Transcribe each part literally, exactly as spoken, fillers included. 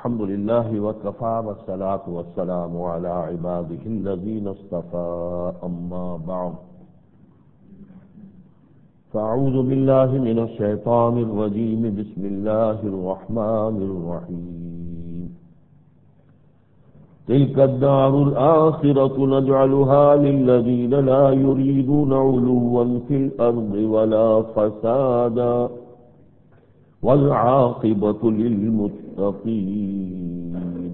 الحمد لله وكفى والصلاة والسلام على عباده الذين اصطفى أما بعد فأعوذ بالله من الشيطان الرجيم بسم الله الرحمن الرحيم تلك الدار الآخرة نجعلها للذين لا يريدون علوا في الأرض ولا فسادا والعاقبة للمتقين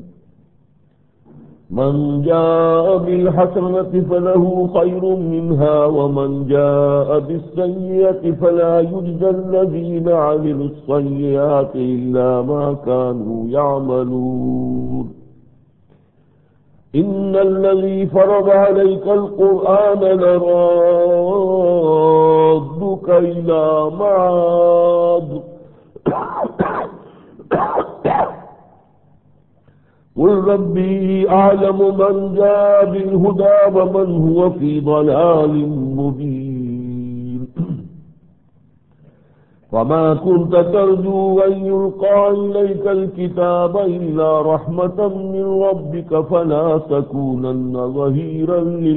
من جاء بالحسنة فله خير منها ومن جاء بالسيئة فلا يجزى الذين عملوا السيئات إلا ما كانوا يعملون إن الذي فرض عليك القرآن لرادك إلى معاد قل ربي أعلم من جاء بالهدى ومن هو في ضلال مبين وما كنت ترجو أن يلقى إليك الكتاب إلا رحمة من ربك فلا تكونن ظهيرا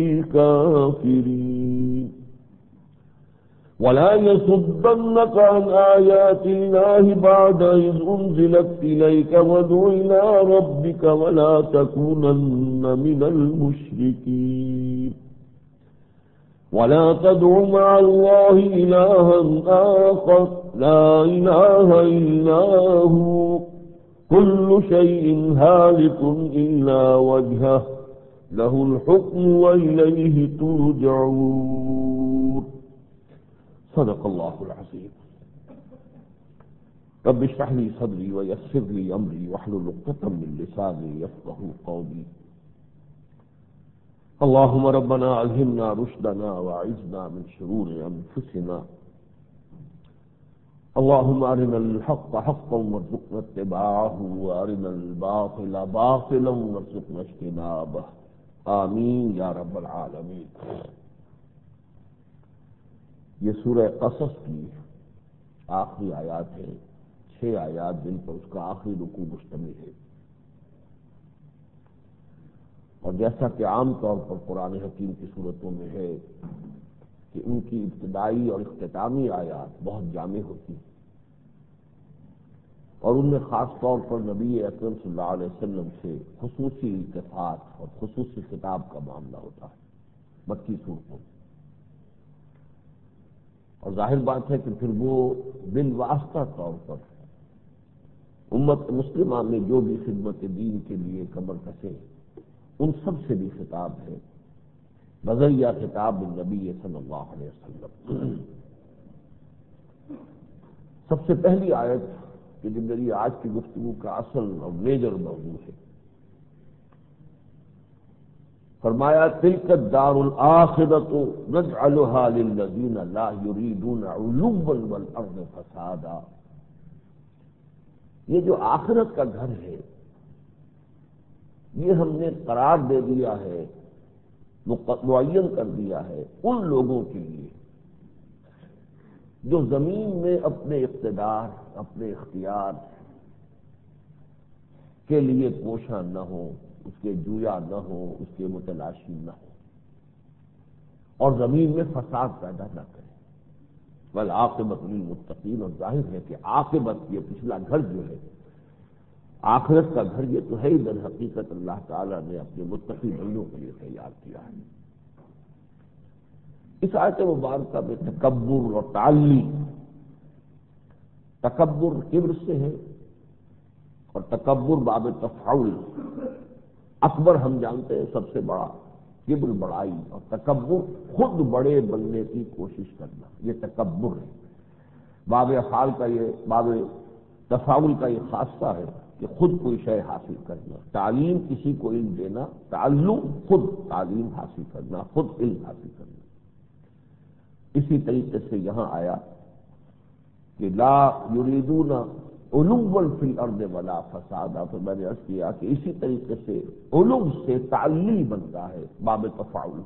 للكافرين ولا يصدنك عن آيات الله بعد إذ أنزلت إليك وادع إلى ربك ولا تكونن من المشركين ولا تدع مع الله إلها آخر لا إله إلا هو كل شيء هالك إلا وجهه له الحكم وإليه ترجعون صدق الله العظيم رب اشرح لي صدري ويسر لي امري واحلل عقدة من لساني يفقهوا قولي اللهم ربنا الهمنا رشدنا واعذنا من شرور انفسنا اللهم ارنا الحق حقا وارزقنا اتباعه وارنا الباطل باطلا وارزقنا اجتنابه آمین یا رب العالمین۔ یہ سورہ قصص کی آخری آیات ہے، چھ آیات جن پر اس کا آخری رکوع مشتمل ہے، اور جیسا کہ عام طور پر قرآن حکیم کی صورتوں میں ہے کہ ان کی ابتدائی اور اختتامی آیات بہت جامع ہوتی ہیں، اور ان میں خاص طور پر نبی اکرم صلی اللہ علیہ وسلم سے خصوصی التفات اور خصوصی خطاب کا معاملہ ہوتا ہے مکی صورتوں میں، اور ظاہر بات ہے کہ پھر وہ بالواسطہ طور پر امت مسلمہ میں جو بھی خدمت دین کے لیے کمر کسے ان سب سے بھی خطاب ہے بذریعہ خطاب النبی صلی اللہ علیہ وسلم۔ سب سے پہلی آیت کہ جو میری آج کی گفتگو کا اصل اور میجر موضوع ہے، فرمایا تلک الدار الآخرۃ نجعلها للذین لا یریدون علوا والارض فسادا، یہ جو آخرت کا گھر ہے یہ ہم نے قرار دے دیا ہے، معین کر دیا ہے ان لوگوں کے لیے جو زمین میں اپنے اقتدار اپنے اختیار کے لیے کوشاں نہ ہو، اس کے جویا نہ ہو، اس کے متلاشی نہ ہو، اور زمین میں فساد پیدا نہ کرے۔ والعاقبۃ للمتقین، اور ظاہر ہے کہ عاقبت یہ پچھلا گھر جو ہے آخرت کا گھر یہ تو ہے ہی در حقیقت اللہ تعالیٰ نے اپنے متقی بندوں کے لیے تیار کیا ہے۔ اس آیت مبارکہ میں تکبر اور تعلی، تکبر کبر سے ہے اور تکبر باب تفعول، اکبر ہم جانتے ہیں سب سے بڑا، کبر بڑائی، اور تکبر خود بڑے بننے کی کوشش کرنا، یہ تکبر ہے۔ باب افعال کا یہ باب تفاعل کا یہ خاصہ ہے کہ خود کوئی شے حاصل کرنا، تعلیم کسی کو علم دینا، تعلم خود تعلیم حاصل کرنا، خود علم حاصل کرنا۔ اسی طریقے سے یہاں آیا کہ لا یریدون علوا فی الارض ولا فسادا، تو میں نے عرض کیا کہ اسی طریقے سے علو سے تعلی بنتا ہے باب تفاعل،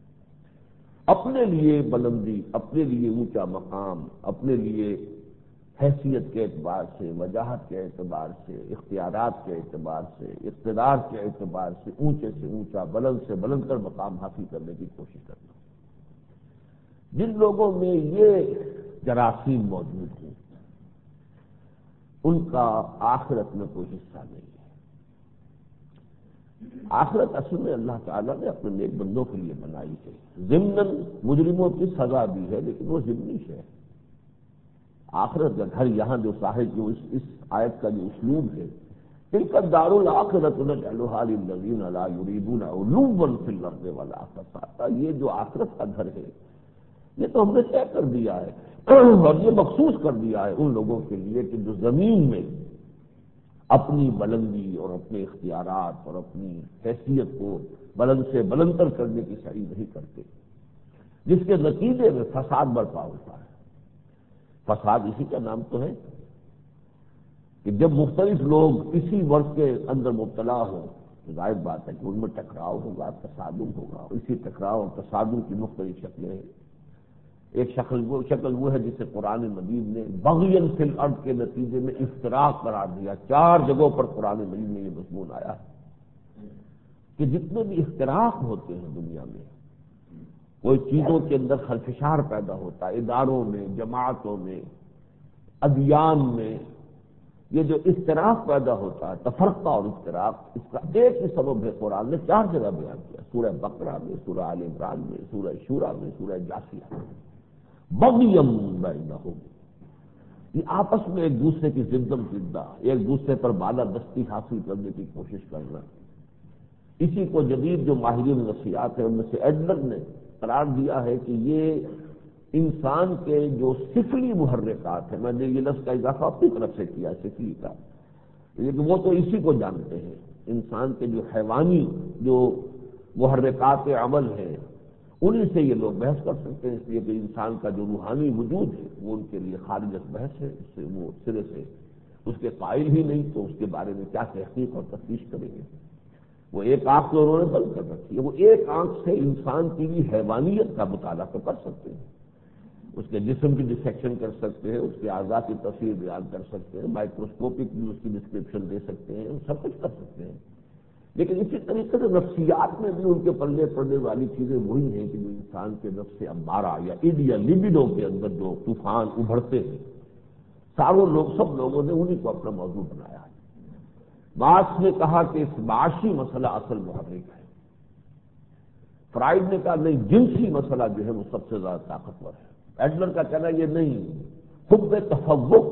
اپنے لیے بلندی، اپنے لیے اونچا مقام، اپنے لیے حیثیت کے اعتبار سے، وجاہت کے اعتبار سے، اختیارات کے اعتبار سے، اقتدار کے اعتبار سے اونچے سے اونچا، بلند سے بلند تر مقام حاصل کرنے کی کوشش کرنا۔ جن لوگوں میں یہ جراثیم موجود ہیں ان کا آخرت میں کوئی حصہ نہیں ہے۔ آخرت اصل میں اللہ تعالیٰ نے اپنے نیک بندوں کے لیے بنائی ہے، ضمناً مجرموں کی سزا بھی ہے، لیکن وہ ضمنی ہے۔ آخرت کا گھر یہاں جو صاحب جو اس, اس آیت کا جو اسلوب ہے، تلک الدار الآخرۃ نجعلھا للذین لا یریدون علوا فی الارض ولا فسادا، یہ جو آخرت کا گھر ہے یہ تو ہم نے طے کر دیا ہے اور یہ مخصوص کر دیا ہے ان لوگوں کے لیے کہ جو زمین میں اپنی بلندی اور اپنے اختیارات اور اپنی حیثیت کو بلند سے بلندتر کرنے کی سعی نہیں کرتے، جس کے نتیجے میں فساد برپا ہوتا ہے۔ فساد اسی کا نام تو ہے کہ جب مختلف لوگ اسی ورق کے اندر مبتلا ہوں تو ظاہر بات ہے کہ ان میں ٹکراؤ ہوگا، تصادم ہوگا۔ اسی ٹکراؤ اور تصادم کی مختلف شکلیں ہیں۔ ایک شکل وہ شکل وہ ہے جسے قرآن مجید نے بغین فی الارض کے نتیجے میں افتراق قرار دیا۔ چار جگہوں پر قرآن مجید میں یہ مضمون آیا ہے کہ جتنے بھی اختراق ہوتے ہیں دنیا میں، کوئی چیزوں کے اندر خلفشار پیدا ہوتا ہے، اداروں میں، جماعتوں میں، ادیان میں، یہ جو اختراق پیدا ہوتا ہے، تفرقہ اور اختراق، اس کا ایک ہی سبب ہے قرآن نے چار جگہ بیان کیا، سورہ بقرہ میں، سورہ آل عمران میں، سورہ شورى میں، سورہ جاثیہ میں۔ بغیم بینہم، یہ آپس میں ایک دوسرے کی ضدم ضدہ، ایک دوسرے پر بالادستی حاصل کرنے کی کوشش کرنا۔ اسی کو جدید جو ماہرین نفسیات ہیں ان میں سے ایڈلر نے قرار دیا ہے کہ یہ انسان کے جو سفلی محرکات ہیں، میں نے یہ لفظ کا اضافہ اپنی طرف سے کیا سفلی کا، لیکن وہ تو اسی کو جانتے ہیں، انسان کے جو حیوانی جو محرکات عمل ہیں انہیں سے یہ لوگ بحث کر سکتے ہیں، اس لیے کہ انسان کا جو روحانی وجود ہے وہ ان کے لیے خارج از بحث ہے، اس سے وہ سرے سے اس کے قائل ہی نہیں، تو اس کے بارے میں کیا تحقیق اور تفتیش کریں گے۔ وہ ایک آنکھ تو انہوں نے بند کر رکھی ہے، وہ ایک آنکھ سے انسان کی بھی حیوانیت کا مطالعہ تو کر سکتے ہیں، اس کے جسم کی ڈسیکشن کر سکتے ہیں، اس کے اعضاء کی تصویر بیان کر سکتے ہیں، مائکروسکوپک بھی اس کی ڈسکرپشن دے سکتے ہیں، سب کچھ کر سکتے ہیں، لیکن اسی طریقے سے نفسیات میں بھی ان کے پلے پڑنے والی چیزیں وہی ہیں کہ جو انسان کے نفس امارہ یا اڈ یا لبیڈو کے اندر جو طوفان ابھرتے ہیں، ساروں لوگ سب لوگوں نے انہی کو اپنا موضوع بنایا ہے۔ مارکس نے کہا کہ اس معاشی مسئلہ اصل محرک ہے، فرائڈ نے کہا نہیں، جنسی مسئلہ جو ہے وہ سب سے زیادہ طاقتور ہے، ایڈلر کا کہنا یہ نہیں، حب تفوق،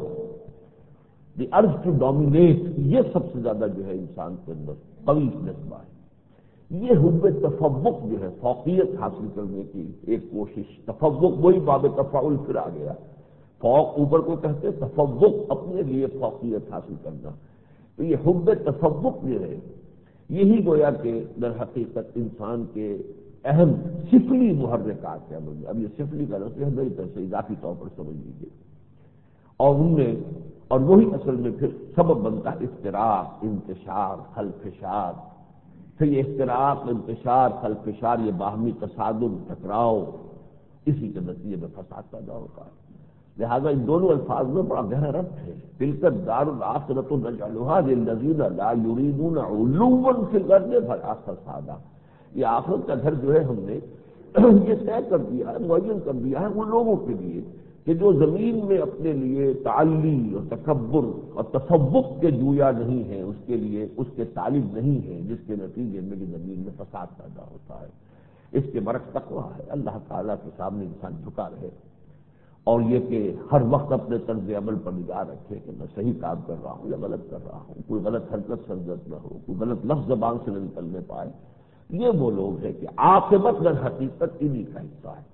دی ارج ٹو ڈومینیٹ، یہ سب سے زیادہ جو ہے انسان کے اندر قوی جذبہ ہے۔ یہ حب تفوق جو ہے فوقیت حاصل کرنے کی ایک کوشش، تفوق وہی باب تفاعل پھر آ گیا، فوق اوپر کو کہتے ہیں، تفوق اپنے لیے فوقیت حاصل کرنا، تو یہ حب تفوق جو ہے یہی گویا کہ در حقیقت انسان کے اہم سفلی محرکات ہے۔ اب یہ سفلی کا لفظ ہے میری طرف سے اضافی طور پر سمجھ لیجیے، اور ان میں اور وہی اصل میں پھر سبب بنتا ہے افتراق، انتشار، خلفشار، پھر یہ افتراق، انتشار، خلفشار، یہ باہمی تصادم، ٹکراؤ، اسی کے نتیجے میں فساد پیدا ہوتا ہے۔ لہذا ان دونوں الفاظ میں بڑا گہرا ربط ہے۔ تلک الدار الآخرۃ نجعلھا للذین لا یریدون علوا فی الارض ولا فسادا، یہ آخرت کا گھر جو ہے ہم نے یہ طے کر دیا ہے، معین کر دیا ہے ان لوگوں کے لیے کہ جو زمین میں اپنے لیے تعلی اور تکبر اور تفوق کے جویا نہیں ہے، اس کے لیے اس کے طالب نہیں ہے، جس کے نتیجے میں کہ زمین میں فساد پیدا ہوتا ہے۔ اس کے برعکس تقویٰ ہے، اللہ تعالیٰ کے سامنے انسان جھکا رہے اور یہ کہ ہر وقت اپنے طرز عمل پر نگاہ رکھے کہ میں صحیح کام کر رہا ہوں یا غلط کر رہا ہوں، کوئی غلط حرکت سرزد نہ ہو، کوئی غلط لفظ زبان سے نہ نکلنے پائے۔ یہ وہ لوگ ہیں کہ عاقبت در حقیقت انہی کا حصہ ہے۔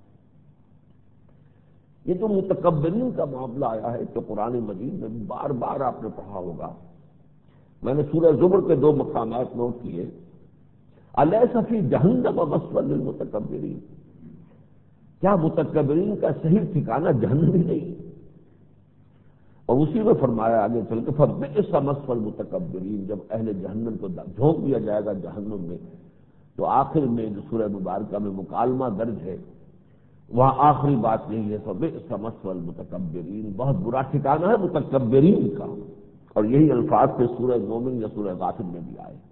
یہ جو متکبرین کا معاملہ آیا ہے تو قرآن مجید میں بار بار آپ نے پڑھا ہوگا، میں نے سورہ زمر کے دو مقامات نوٹ کیے، الیس فی جہنم مثوی للمتکبرین، کیا متکبرین کا صحیح ٹھکانہ جہنم ہی نہیں؟ اور اسی میں فرمایا آگے چل کے فبئس مثوی المتکبرین، جب اہل جہنم کو جھونک دیا جائے گا جہنم میں تو آخر میں جو سورہ مبارکہ میں مکالمہ درج ہے وہاں آخری بات یہی ہے فبئس مثوى المتکبرین، بہت برا ٹھکانہ ہے متکبرین کا، اور یہی الفاظ سے سورہ مومن یا سورہ غافر میں بھی آئے۔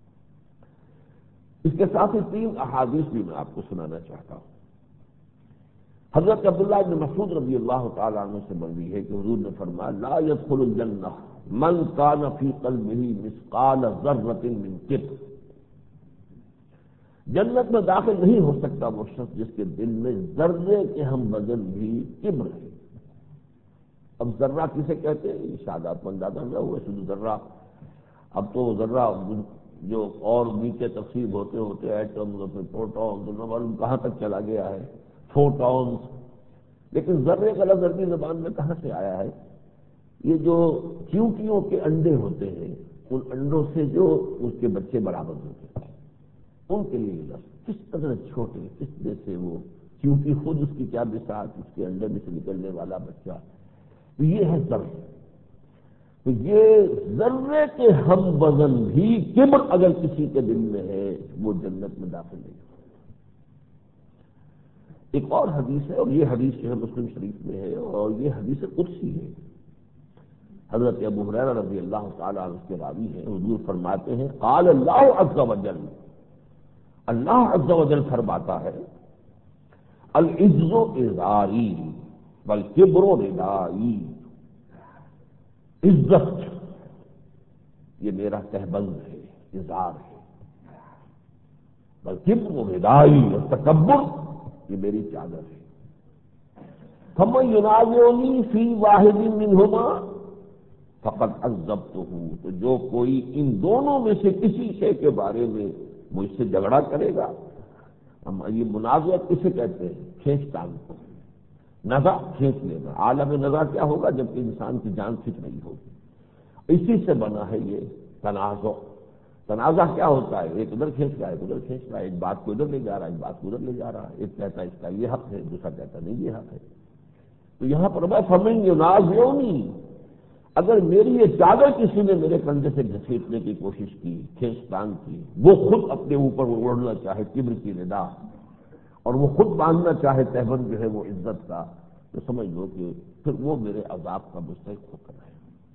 اس کے ساتھ ہی تین احادیث بھی میں آپ کو سنانا چاہتا ہوں۔ حضرت عبداللہ بن مسعود رضی اللہ تعالیٰ عنہ سے مروی ہے کہ حضور نے فرمایا لا يدخل الجنہ من کان فی قلبہ مثقال ذرۃ من کبر، جنت میں داخل نہیں ہو سکتا وہ شخص جس کے دل میں ذرے کے ہم وزن بھی کبر ہے۔ اب ذرہ کسے کہتے ہیں یہ شاید آپ کو اندازہ نہ ہوا، شدھ ذرہ، اب تو ذرہ جو اور نیچے تقسیم ہوتے ہوتے ایٹمز اور پھر پروٹونز نہ معلوم کہاں تک چلا گیا ہے، فوٹونز، لیکن ذرے کا لفظ عربی زبان میں کہاں سے آیا ہے؟ یہ جو چیونٹیوں کے انڈے ہوتے ہیں ان انڈوں سے جو اس کے بچے برابر ہوتے ہیں ان کے لیے لفظ، کس طرح چھوٹے، کس طرح سے وہ چیونٹی خود اس کی کیا بساط، اس کے انڈے میں سے نکلنے والا بچہ، تو یہ ہے ذرہ۔ تو یہ ذرے کے ہم وزن بھی کبر اگر کسی کے دل میں ہے وہ جنت میں داخل نہیں ہوتا۔ ایک اور حدیث ہے، اور یہ حدیث جو ہے مسلم شریف میں ہے، اور یہ حدیث قدسی ہے۔ حضرت ابو ہریرہ رضی اللہ تعالیٰ عنہ کے راوی ہیں، حضور فرماتے ہیں قال اللہ عز وجل، اللہ عز وجل فرماتا ہے العز ازاری والکبر ردائی، عزت یہ میرا تہبند ہے، ازار ہے، والکبر ردائی، اور تکبر یہ میری چادر ہے۔ فمن ینازعنی فی واحد منہما فقد عذبتہ، تو جو کوئی ان دونوں میں سے کسی شے کے بارے میں مجھ سے جھگڑا کرے گا، ہم یہ منازعت کسے کہتے ہیں؟ کھینچ تان کو، نزع کھینچ لینا۔ عالم نزع کیا ہوگا؟ جب کہ انسان کی جان کھنچ رہی ہوگی، اسی سے بنا ہے یہ تنازع۔ تنازع کیا ہوتا ہے؟ ایک ادھر کھینچ رہا ہے، ایک ادھر کھینچ رہا ہے، ایک بات کو ادھر لے جا رہا ہے، ایک بات کو ادھر لے جا رہا ہے، ایک کہتا ہے اس کا یہ حق ہے، دوسرا کہتا نہیں یہ حق ہے۔ تو یہاں پر میں فمن ینازعنی، اگر میری یہ چادر کسی نے میرے کندھے سے گھسیٹنے کی کوشش کی، کھینچ تان کی، وہ خود اپنے اوپر اوڑھنا چاہے کبر کی ردا، اور وہ خود باندھنا چاہے تہبند جو ہے وہ عزت کا، تو سمجھ لو کہ پھر وہ میرے عذاب کا مستحق ہو کر رہے۔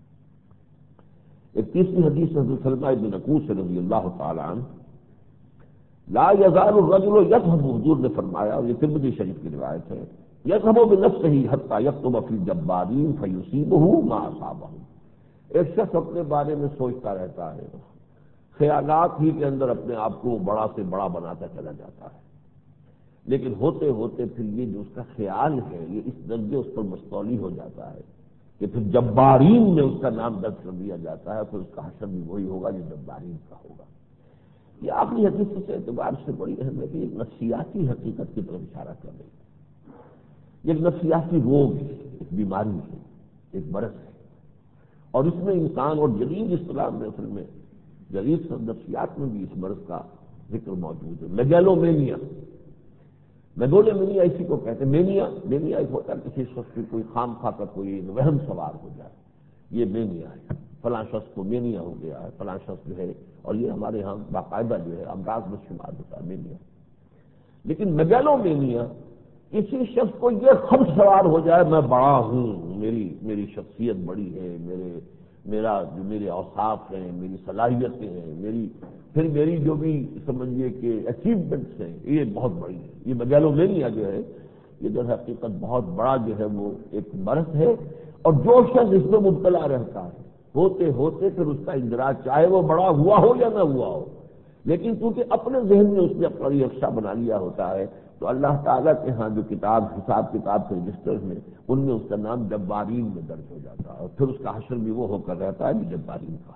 ایک تیسری حدیث حضرت سلمہ بن اکوع سے رضی اللہ تعالی عنہ، لا یزال الرجل یذهب، حضور نے فرمایا، اور یہ ترمذی شریف کی روایت ہے، یذهب بنفسه حتى یکتب فی الجبارین فیصیبہ ما اصابہ، ایک شخص اپنے بارے میں سوچتا رہتا ہے، خیالات ہی کے اندر اپنے آپ کو بڑا سے بڑا بناتا چلا جاتا ہے، لیکن ہوتے ہوتے پھر یہ جو اس کا خیال ہے یہ اس درجے اس پر مستولی ہو جاتا ہے کہ پھر جبارین میں اس کا نام درج کر دیا جاتا ہے، پھر اس کا حشر بھی وہی ہوگا جو جبارین کا ہوگا۔ یہ آخری حدیث اس اعتبار سے بڑی اہم ہے کہ ایک نفسیاتی حقیقت کی طرف اشارہ کر رہی ہے، یہ ایک نفسیاتی روگ ہے، ایک بیماری ہے، ایک مرض ہے، اور اس میں انسان، اور جدید اسلام میں اصل میں جدید نفسیات میں بھی اس مرض کا ذکر موجود ہے، میگیلومینیا۔ میگولومینیا اسی کو کہتے ہیں، مینیا مینیا ایک ہوتا ہے کسی شخص کی کوئی خام خواہ کا کوئی وہم سوار ہو جائے، یہ مینیا ہے، فلاں شخص کو مینیا ہو گیا ہے، فلاں شخص جو ہے، اور یہ ہمارے ہاں باقاعدہ جو ہے امراض میں شمار ہوتا ہے مینیا۔ لیکن میگالومینیا کسی شخص کو یہ خم سوار ہو جائے میں بڑا ہوں، میری میری شخصیت بڑی ہے، میرے میرا جو میرے اوصاف ہیں، میری صلاحیتیں ہیں، میری پھر میری جو بھی سمجھیے کہ اچیومنٹس ہیں یہ بہت بڑی ہے۔ یہ میگالومینیا جو ہے یہ جو حقیقت بہت بڑا جو ہے وہ ایک مرض ہے، اور جو شخص اس میں مبتلا رہتا ہے ہوتے ہوتے پھر اس کا اندراج چاہے وہ بڑا ہوا ہو یا نہ ہوا ہو، لیکن کیونکہ اپنے ذہن میں اس نے اپنا رخشہ بنا لیا ہوتا ہے، تو اللہ تعالیٰ کے ہاں جو کتاب حساب کتاب کے رجسٹر میں ان میں اس کا نام جبارین میں درج ہو جاتا ہے، اور پھر اس کا حشر بھی وہ ہو کر رہتا ہے جو جبارین کا ہے۔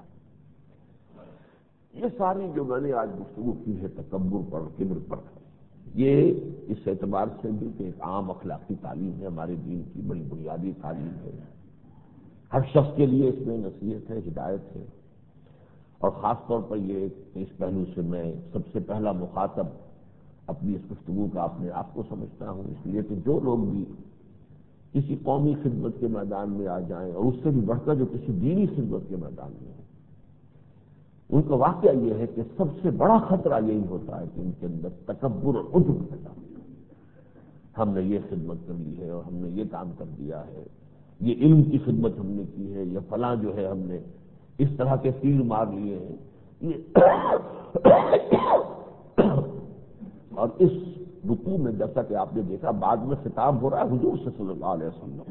یہ ساری جو میں نے آج گفتگو کی ہے تکبر پر، کبر پر، یہ اس اعتبار سے بھی کہ ایک عام اخلاقی تعلیم ہے، ہمارے دین کی بڑی بنیادی تعلیم ہے، ہر شخص کے لیے اس میں نصیحت ہے، ہدایت ہے، اور خاص طور پر یہ اس پہلو سے میں سب سے پہلا مخاطب اپنی اس گفتگو کا اپنے آپ کو سمجھتا ہوں، اس لیے کہ جو لوگ بھی کسی قومی خدمت کے میدان میں آ جائیں، اور اس سے بھی بڑھ کر جو کسی دینی خدمت کے میدان میں ہیں، ان کا واقعہ یہ ہے کہ سب سے بڑا خطرہ یہی ہوتا ہے کہ ان کے اندر تکبر اور عجب پیدا ہوتا ہے۔ ہم نے یہ خدمت کر لی ہے اور ہم نے یہ کام کر دیا ہے، یہ علم کی خدمت ہم نے کی ہے، یا فلاں جو ہے ہم نے اس طرح کے تیر مار لیے ہیں یہ اور اس رکوع میں جیسا کہ آپ نے دیکھا بعد میں خطاب ہو رہا ہے حضور سے صلی اللہ علیہ وسلم،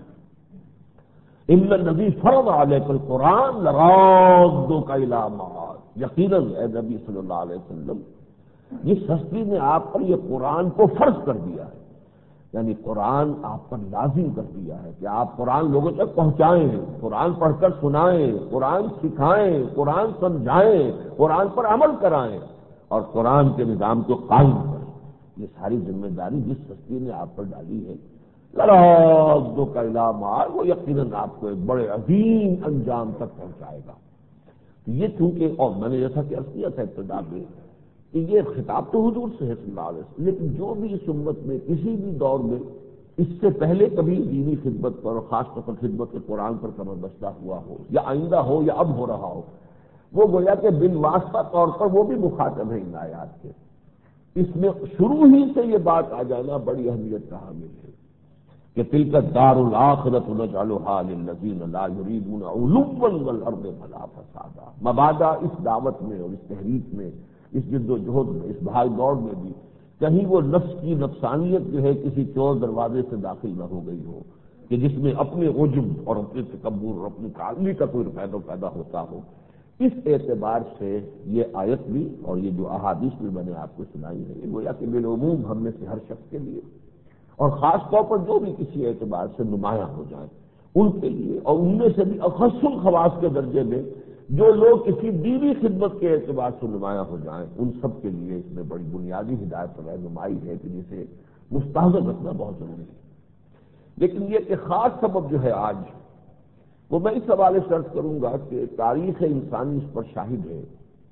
ان الذی فرض علیک القرآن لرادک الی معاد، یقیناً اے نبی صلی اللہ علیہ وسلم جس ہستی نے آپ پر یہ قرآن کو فرض کر دیا ہے، یعنی قرآن آپ پر لازم کر دیا ہے کہ آپ قرآن لوگوں تک پہنچائیں، قرآن پڑھ کر سنائیں، قرآن سکھائیں، قرآن سمجھائیں، قرآن پر عمل کرائیں اور قرآن کے نظام کو قائم کریں، یہ ساری ذمہ داری جس ہستی نے آپ پر ڈالی ہے لرادک الی معاد، وہ یقیناً آپ کو ایک بڑے عظیم انجام تک پہنچائے گا۔ یہ چونکہ اور میں نے جیسا کہ عرض کیا تھا ابتدا میں کہ یہ خطاب تو حضور سے ہے صلی اللہ علیہ وسلم، لیکن جو بھی اس امت میں کسی بھی دور میں اس سے پہلے کبھی دینی خدمت پر اور خاص طور پر خدمت کے قرآن پر کمر بستہ ہوا ہو یا آئندہ ہو یا اب ہو رہا ہو، وہ گویا کہ بالواسطہ طور پر وہ بھی مخاطب ہے ان آیات کے۔ اس میں شروع ہی سے یہ بات آ جانا بڑی اہمیت کا حامل ہے کہ تلک الدار الآخرۃ نجعلھا للذین لا یریدون علوا فی الارض ولا فسادا، مبادا اس دعوت میں اور اس تحریک میں، اس جد و جہد میں، اس بھاگ دوڑ میں بھی کہیں وہ نفس کی نفسانیت جو ہے کسی چور دروازے سے داخل نہ ہو گئی ہو کہ جس میں اپنے عجب اور اپنے تکبر اور اپنی تعالی کا کوئی پیدا پیدا ہوتا ہو۔ اس اعتبار سے یہ آیت بھی اور یہ جو احادیث بھی میں نے آپ کو سنائی ہے یہ گویا کہ بالعموم ہم میں سے ہر شخص کے لیے اور خاص طور پر جو بھی کسی اعتبار سے نمایاں ہو جائیں ان کے لیے، اور ان میں سے بھی اخص الخواص کے درجے میں جو لوگ کسی دینی خدمت کے اعتبار سے نمایاں ہو جائیں ان سب کے لیے اس میں بڑی بنیادی ہدایت اور رہنمائی ہے کہ جسے مستحضر رکھنا بہت ضروری ہے۔ لیکن یہ کہ خاص سبب جو ہے آج وہ میں اس حوالے سے عرض کروں گا کہ تاریخ انسانی اس پر شاہد ہے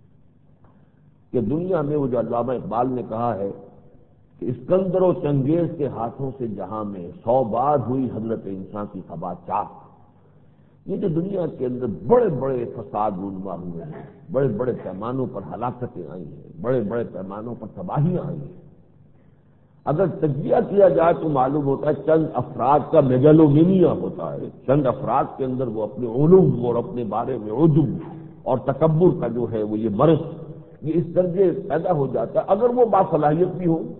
کہ دنیا میں وہ جو علامہ اقبال نے کہا ہے کہ اسکندر و چنگیز کے ہاتھوں سے جہاں میں سو بار ہوئی حضرت انسان کی خبا چاک، یہ جو دنیا کے اندر بڑے بڑے فساد رونما ہوئے ہیں، بڑے بڑے پیمانوں پر ہلاکتیں آئی ہیں، بڑے بڑے پیمانوں پر تباہیاں آئی ہیں، اگر تجزیہ کیا جائے تو معلوم ہوتا ہے چند افراد کا میگالومینیا ہوتا ہے، چند افراد کے اندر وہ اپنے علوم اور اپنے بارے میں عجب اور تکبر کا جو ہے وہ یہ مرض یہ اس درجے پیدا ہو جاتا ہے۔ اگر وہ باصلاحیت بھی ہو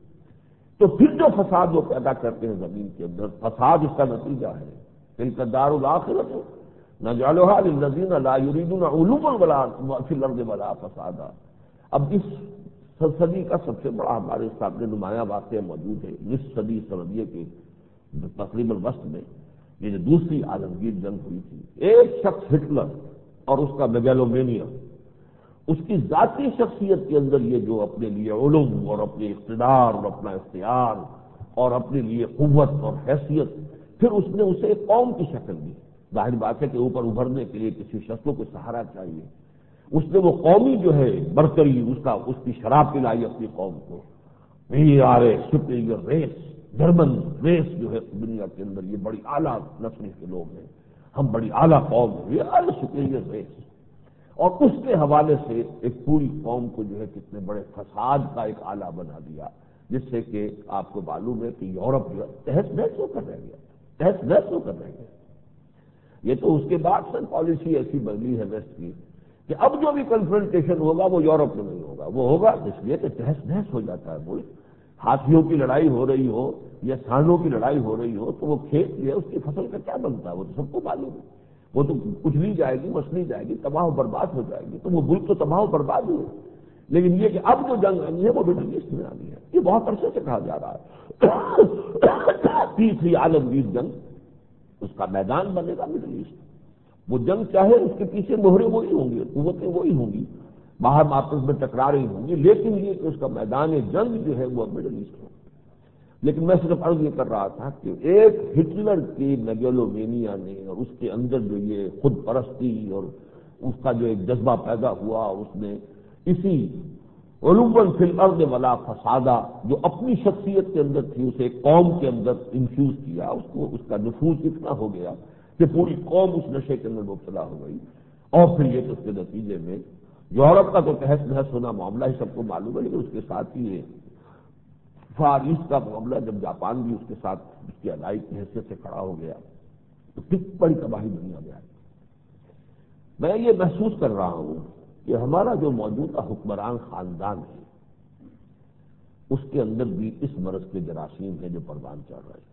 تو پھر جو فساد وہ پیدا کرتے ہیں زمین کے اندر، فساد اس کا نتیجہ ہے۔ تلک الدار الآخرۃ نجعلھا للذین لا یریدون علوا فی الارض ولا فسادا۔ اب اس صدی کا سب سے بڑا ہمارے سامنے نمایاں واقعہ موجود ہے، نصف صدی سردیے کے تقریباً وسط میں یہ جو دوسری عالمگیر جنگ ہوئی تھی، ایک شخص ہٹلر اور اس کا میگالومینیا، اس کی ذاتی شخصیت کے اندر یہ جو اپنے لیے علم اور اپنے اقتدار اور اپنا اختیار اور اپنے لیے قوت اور حیثیت، پھر اس نے اسے ایک قوم کی شکل دی۔ ظاہر بات ہے کہ اوپر ابھرنے کے لیے کسی شخص کو کوئی سہارا چاہیے، اس نے وہ قومی جو ہے برتری اس کا اس کی شراب پلائی اپنی قوم کو، we are a superior race, German race جو ہے دنیا کے اندر یہ بڑی اعلیٰ نسل کے لوگ ہیں، ہم بڑی اعلیٰ قوم ہیں، we are a superior race, اور اس کے حوالے سے ایک پوری قوم کو جو ہے کتنے بڑے فساد کا ایک آلہ بنا دیا، جس سے کہ آپ کو معلوم ہے کہ یورپ جو ہے تہس نہس ہو کر رہ گیا، تہس نہس ہو کر رہ گیا۔ یہ تو اس کے بعد سے پالیسی ایسی بدلی ہے ویسٹ کی کہ اب جو بھی کنفرنٹیشن ہوگا وہ یورپ میں نہیں ہوگا، وہ ہوگا اس لیے کہ تہس نہس ہو جاتا ہے ملک۔ ہاتھیوں کی لڑائی ہو رہی ہو یا سانڈوں کی لڑائی ہو رہی ہو تو وہ کھیت جو ہے اس کی فصل کا کیا بنتا ہے وہ تو سب کو معلوم ہے، وہ تو کچلی جائے گی، مسلی جائے گی، تباہ و برباد ہو جائے گی، تو وہ ملک تو تباہ و برباد ہوئے۔ لیکن یہ کہ اب جو جنگ آئی ہے وہ مڈل ایسٹ میں آئی ہے، یہ بہت عرصے سے کہا جا رہا ہے تیسری عالمگیر جنگ، اس کا میدان بنے گا مڈل ایسٹ۔ وہ جنگ چاہے اس کے پیچھے مہرے وہی ہوں گی، قوتیں وہی ہوں گی، باہر آپس میں ٹکراریں ہوں گی، لیکن یہ کہ اس کا میدان جنگ جو ہے وہ مڈل ایسٹ ہوگا۔ لیکن میں صرف عرض یہ کر رہا تھا کہ ایک ہٹلر کی میگالومینیا نے اور اس کے اندر جو یہ خود پرستی اور اس کا جو ایک جذبہ پیدا ہوا، اس نے اسی علوا فی الارض ولا فسادا جو اپنی شخصیت کے اندر تھی اسے ایک قوم کے اندر انفیوز کیا، اس کو اس کا نفوذ اتنا ہو گیا کہ پوری قوم اس نشے کے اندر مبتلا ہو گئی، اور پھر یہ کہ اس کے نتیجے میں یورپ کا تو تہس نہس ہونا معاملہ ہی سب کو معلوم ہے، لیکن اس کے ساتھ ہی یہ فار ایسٹ کا معاملہ جب جاپان بھی اس کے ساتھ اس کی ادائی کی حیثیت سے کھڑا ہو گیا تو کتنی بڑی تباہی دنیا میں آئی۔ میں یہ محسوس کر رہا ہوں کہ ہمارا جو موجودہ حکمران خاندان ہے اس کے اندر بھی اس مرض کے جراثیم ہیں جو پروان چڑھ رہے ہیں۔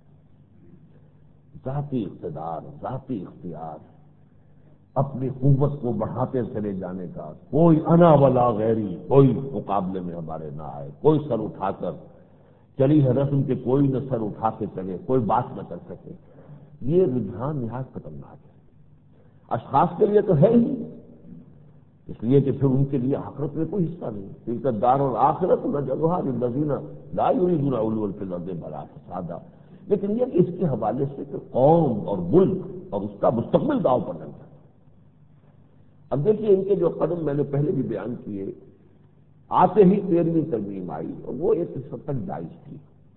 ذاتی اقتدار، ذاتی اختیار، اپنی قوت کو بڑھاتے چلے جانے کا، کوئی انا ولا غیری، کوئی مقابلے میں ہمارے نہ آئے، کوئی سر اٹھا کر چلی ہے رسم کہ کوئی نہ سر اٹھا کے چلے، کوئی بات نہ کر سکے، یہ رجحان نہایت خطرناک ہے۔ اشخاص کے لیے تو ہے ہی، اس لیے کہ پھر ان کے لیے آخرت میں کوئی حصہ نہیں۔ تلک الدار الآخرۃ نجعلھا للذین لا یریدون علوا فی الارض ولا فسادا، لیکن یہ کہ اس کے حوالے سے کہ قوم اور ملک اور اس کا مستقبل داؤ پر لگ جائے۔ اب دیکھیے ان کے جو قدم میں نے پہلے بھی بیان کیے، آتے ہی تیرہویں ترمیم آئی اور وہ ایک حد تک جائز تھی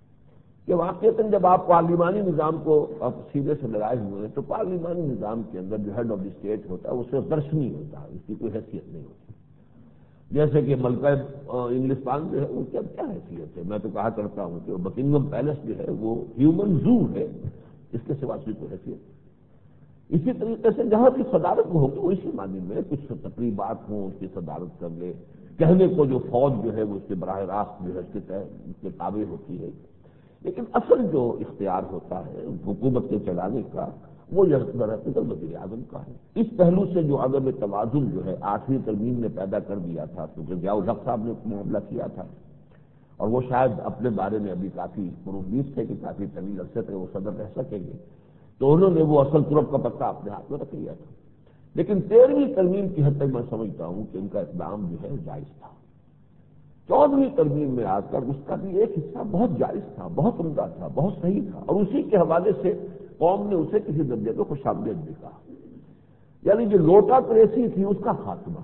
کہ واقعتاً جب آپ پارلیمانی نظام کو آپ سیدھے سے لگائے ہوئے ہیں تو پارلیمانی نظام کے اندر جو ہیڈ آف دی اسٹیٹ ہوتا ہے وہ صرف درشنی ہوتا ہے، اس کی کوئی حیثیت نہیں ہوتی۔ جیسے کہ ملکہ انگلستان جو ہے وہ کیا کیا حیثیت ہے؟ میں تو کہا کرتا ہوں کہ بکنگھم پیلس جو ہے وہ ہیومن زو ہے، اس کے سوا کوئی حیثیت نہیں۔ اسی طریقے سے جہاں کی صدارت ہوگی وہ اسی معنی میں کچھ تقریبات ہوں اس کی صدارت کر لے، کہنے کو جو فوج جو ہے وہ اس کے براہ راست جو ہے اس کے اس کے تابع ہوتی ہے، لیکن اصل جو اختیار ہوتا ہے حکومت کے چلانے کا وہ دراصل وزیر اعظم کا ہے۔ اس پہلو سے جو عدم توازن جو ہے آٹھویں ترمیم نے پیدا کر دیا تھا، کیونکہ ضیاء الحق صاحب نے معاملہ کیا تھا اور وہ شاید اپنے بارے میں ابھی کافی پرامید تھے کہ کافی طویل عرصے تک وہ صدر رہ سکیں گے، تو انہوں نے وہ اصل ترب کا پتہ اپنے ہاتھ میں رکھ لیا تھا۔ لیکن تیرہویں ترمیم کی حد تک میں سمجھتا ہوں کہ ان کا اقدام جو ہے جائز تھا۔ چودہویں ترمیم میں آ کر اس کا بھی ایک حصہ بہت جائز تھا، بہت عمدہ تھا، بہت صحیح تھا، اور اسی کے حوالے سے قوم نے اسے کسی درجے کو خوش آمدید بھی کہا، یعنی جو لوٹا پریسی تھی اس کا خاتمہ۔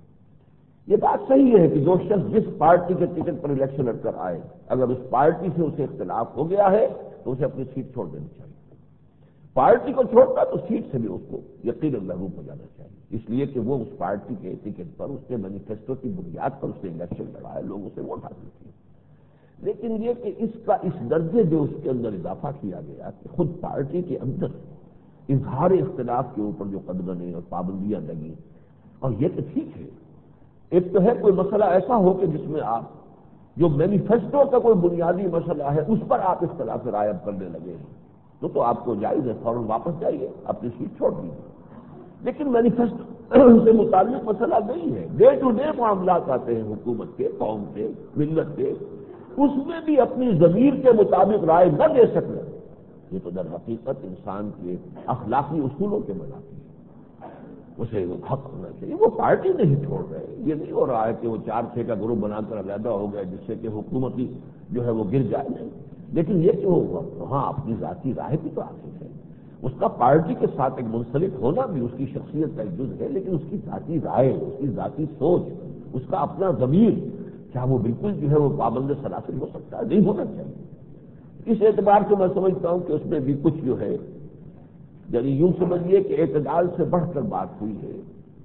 یہ بات صحیح ہے کہ جو شخص جس پارٹی کے ٹکٹ پر الیکشن لڑ کر آئے، اگر اس پارٹی سے اسے اختلاف ہو گیا ہے تو اسے اپنی سیٹ چھوڑ دینی چاہیے۔ پارٹی کو چھوڑتا تو سیٹ سے بھی اس کو یقیناً محروم ہو جانا چاہیے، اس لیے کہ وہ اس پارٹی کے ٹکٹ پر اس کے مینیفیسٹو کی بنیاد پر اس نے الیکشن لڑا ہے، لوگ اسے ووٹ حاصل کیے۔ لیکن یہ کہ اس کا اس درجے جو اس کے اندر اضافہ کیا گیا کہ خود پارٹی کے اندر اظہار اختلاف کے اوپر جو قدغنیں اور پابندیاں لگی، اور یہ کہ ٹھیک ہے ایک تو ہے کوئی مسئلہ ایسا ہو کہ جس میں آپ جو مینیفیسٹو کا کوئی بنیادی مسئلہ ہے اس پر آپ اختلاف رائے کرنے لگے ہیں تو تو آپ کو جائز ہے، فوراً واپس جائیے، اپنی سیٹ چھوڑ دیجیے۔ لیکن مینیفیسٹو سے متعلق مسئلہ نہیں ہے، ڈے ٹو ڈے معاملات آتے ہیں حکومت کے، قوم کے، ملت کے، اس میں بھی اپنی ضمیر کے مطابق رائے نہ دے سکنا، یہ تو در حقیقت انسان کے اخلاقی اصولوں کے منافی ہے، اسے حق ہونا چاہیے۔ وہ پارٹی نہیں چھوڑ رہے، یہ نہیں ہو رہا ہے کہ وہ چار چھ کا گروپ بنا کر علیحدہ ہو گئے جس سے کہ حکومتی جو ہے وہ گر جائے، نہیں، لیکن یہ کہ وہ وہاں اپنی ذاتی رائے بھی تو حاصل ہے، اس کا پارٹی کے ساتھ ایک منسلک ہونا بھی اس کی شخصیت کا ایک جز ہے، لیکن اس کی ذاتی رائے، اس کی ذاتی سوچ، اس کا اپنا ضمیر، کیا وہ بالکل جو ہے وہ پابند سلاسل ہو سکتا ہے؟ نہیں ہونا چاہیے۔ اس اعتبار سے میں سمجھتا ہوں کہ اس میں بھی کچھ جو ہے یعنی یوں سمجھیے کہ اعتدال سے بڑھ کر بات ہوئی ہے،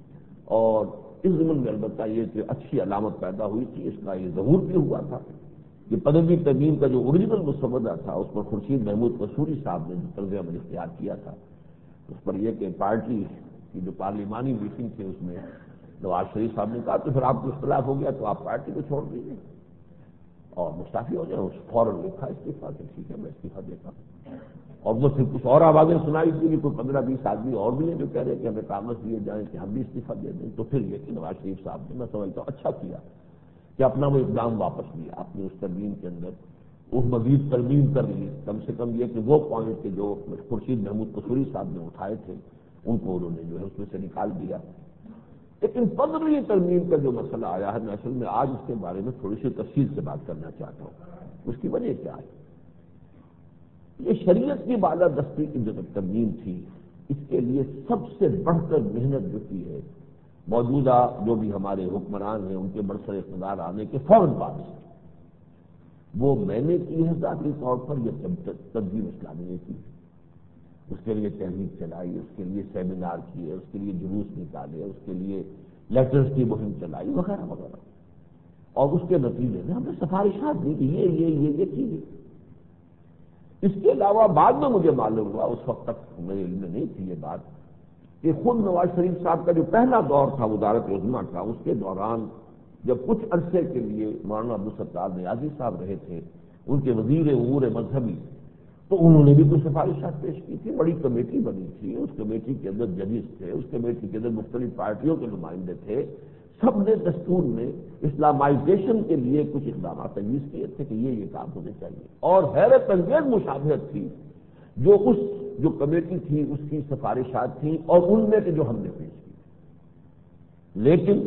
اور اس ضمن میں البتہ یہ کہ اچھی علامت پیدا ہوئی تھی، اس کا یہ ظہور بھی ہوا تھا کہ پندرہویں ترمیم کا جو اوریجنل مسودہ تھا اس پر خورشید محمود قصوری صاحب نے جو طرز عمل اختیار کیا تھا، اس پر یہ کہ پارٹی کی جو پارلیمانی میٹنگ تھی اس میں نواز شریف صاحب نے کہا تو پھر آپ کو اختلاف ہو گیا تو آپ پارٹی کو چھوڑ دیجیے اور مستعفی ہو جائیں۔ اس فوراً لکھا استعفیٰ کہ ٹھیک ہے میں استعفیٰ دیتا ہوں، اور وہ پھر کچھ اور آوازیں سنائی تھی کہ کوئی پندرہ بیس آدمی اور بھی ہیں جو کہہ رہے کہ ہمیں کاغذ دیے جائیں کہ ہم بھی استعفیٰ دے دیں۔ تو پھر یہ کہ نواز شریف صاحب نے میں سمجھتا ہوں اچھا کیا کہ اپنا وہ اقدام واپس لیا، اپنے اس ترمیم کے اندر وہ مزید ترمیم کر لی، کم سے کم یہ کہ وہ پوائنٹ کے جو خورشید محمود قصوری صاحب نے اٹھائے تھے ان کو انہوں نے جو ہے اس میں سے نکال دیا۔ لیکن پندرہویں ترمیم کا جو مسئلہ آیا ہے میں اصل میں آج اس کے بارے میں تھوڑی سی تفصیل سے بات کرنا چاہتا ہوں۔ اس کی وجہ کیا ہے؟ یہ شریعت کی بالادستی کی جو ترمیم تھی اس کے لیے سب سے بڑھ کر محنت جو کی ہے موجودہ جو بھی ہمارے حکمران ہیں ان کے برسر اقتدار آنے کے فوراً بعد سے وہ میں نے کی ہے ذاتی طور پر، یہ تنظیم اسلامی نے کی، اس کے لیے تحریک چلائی، اس کے لیے سیمینار کیے، اس کے لیے جلوس نکالے، اس کے لیے لیٹرز کی مہم چلائی وغیرہ وغیرہ، اور اس کے نتیجے میں ہم نے سفارشات دی کہ یہ یہ یہ یہ چیزیں. اس کے علاوہ بعد میں مجھے معلوم ہوا، اس وقت تک میرے علم میں نہیں تھی یہ بات، کہ خود نواز شریف صاحب کا جو پہلا دور تھا وزارت عظمیٰ کا، اس کے دوران جب کچھ عرصے کے لیے مولانا عبدالستار نیازی صاحب رہے تھے ان کے وزیر امور مذہبی، تو انہوں نے بھی کچھ سفارشات پیش کی تھی. بڑی کمیٹی بنی تھی، اس کمیٹی کے اندر ججز تھے، اس کمیٹی کے اندر مختلف پارٹیوں کے نمائندے تھے. سب نے دستور میں اسلامائزیشن کے لیے کچھ اقدامات تجویز کیے تھے کہ یہ یہ کام ہونے چاہیے. اور حیرت انگیز مشابہت تھی جو اس جو کمیٹی تھی اس کی سفارشات تھیں اور ان میں کہ جو ہم نے پیش کی. لیکن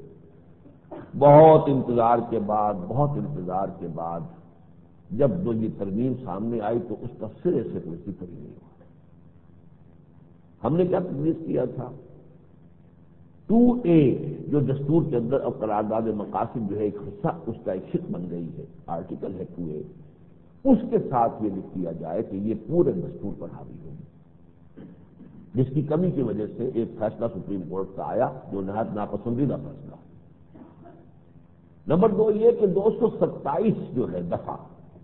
بہت انتظار کے بعد بہت انتظار کے بعد جب جو یہ ترمیم سامنے آئی تو اس کا سرے سے کوئی ذکر ہی نہیں ہوا. ہم نے کیا تجویز کیا تھا؟ ٹو اے جو دستور کے اندر اب قرارداد مقاصد جو ہے ایک حصہ اس کا ایک شق بن گئی ہے، آرٹیکل ہے ٹو اے، اس کے ساتھ یہ لکھ دیا جائے کہ یہ پورے دستور پر حاوی ہوگی، جس کی کمی کی وجہ سے ایک فیصلہ سپریم کورٹ کا آیا جو نہایت ناپسندیدہ فیصلہ. نمبر دو یہ کہ دو سو ستائیس جو ہے دفعہ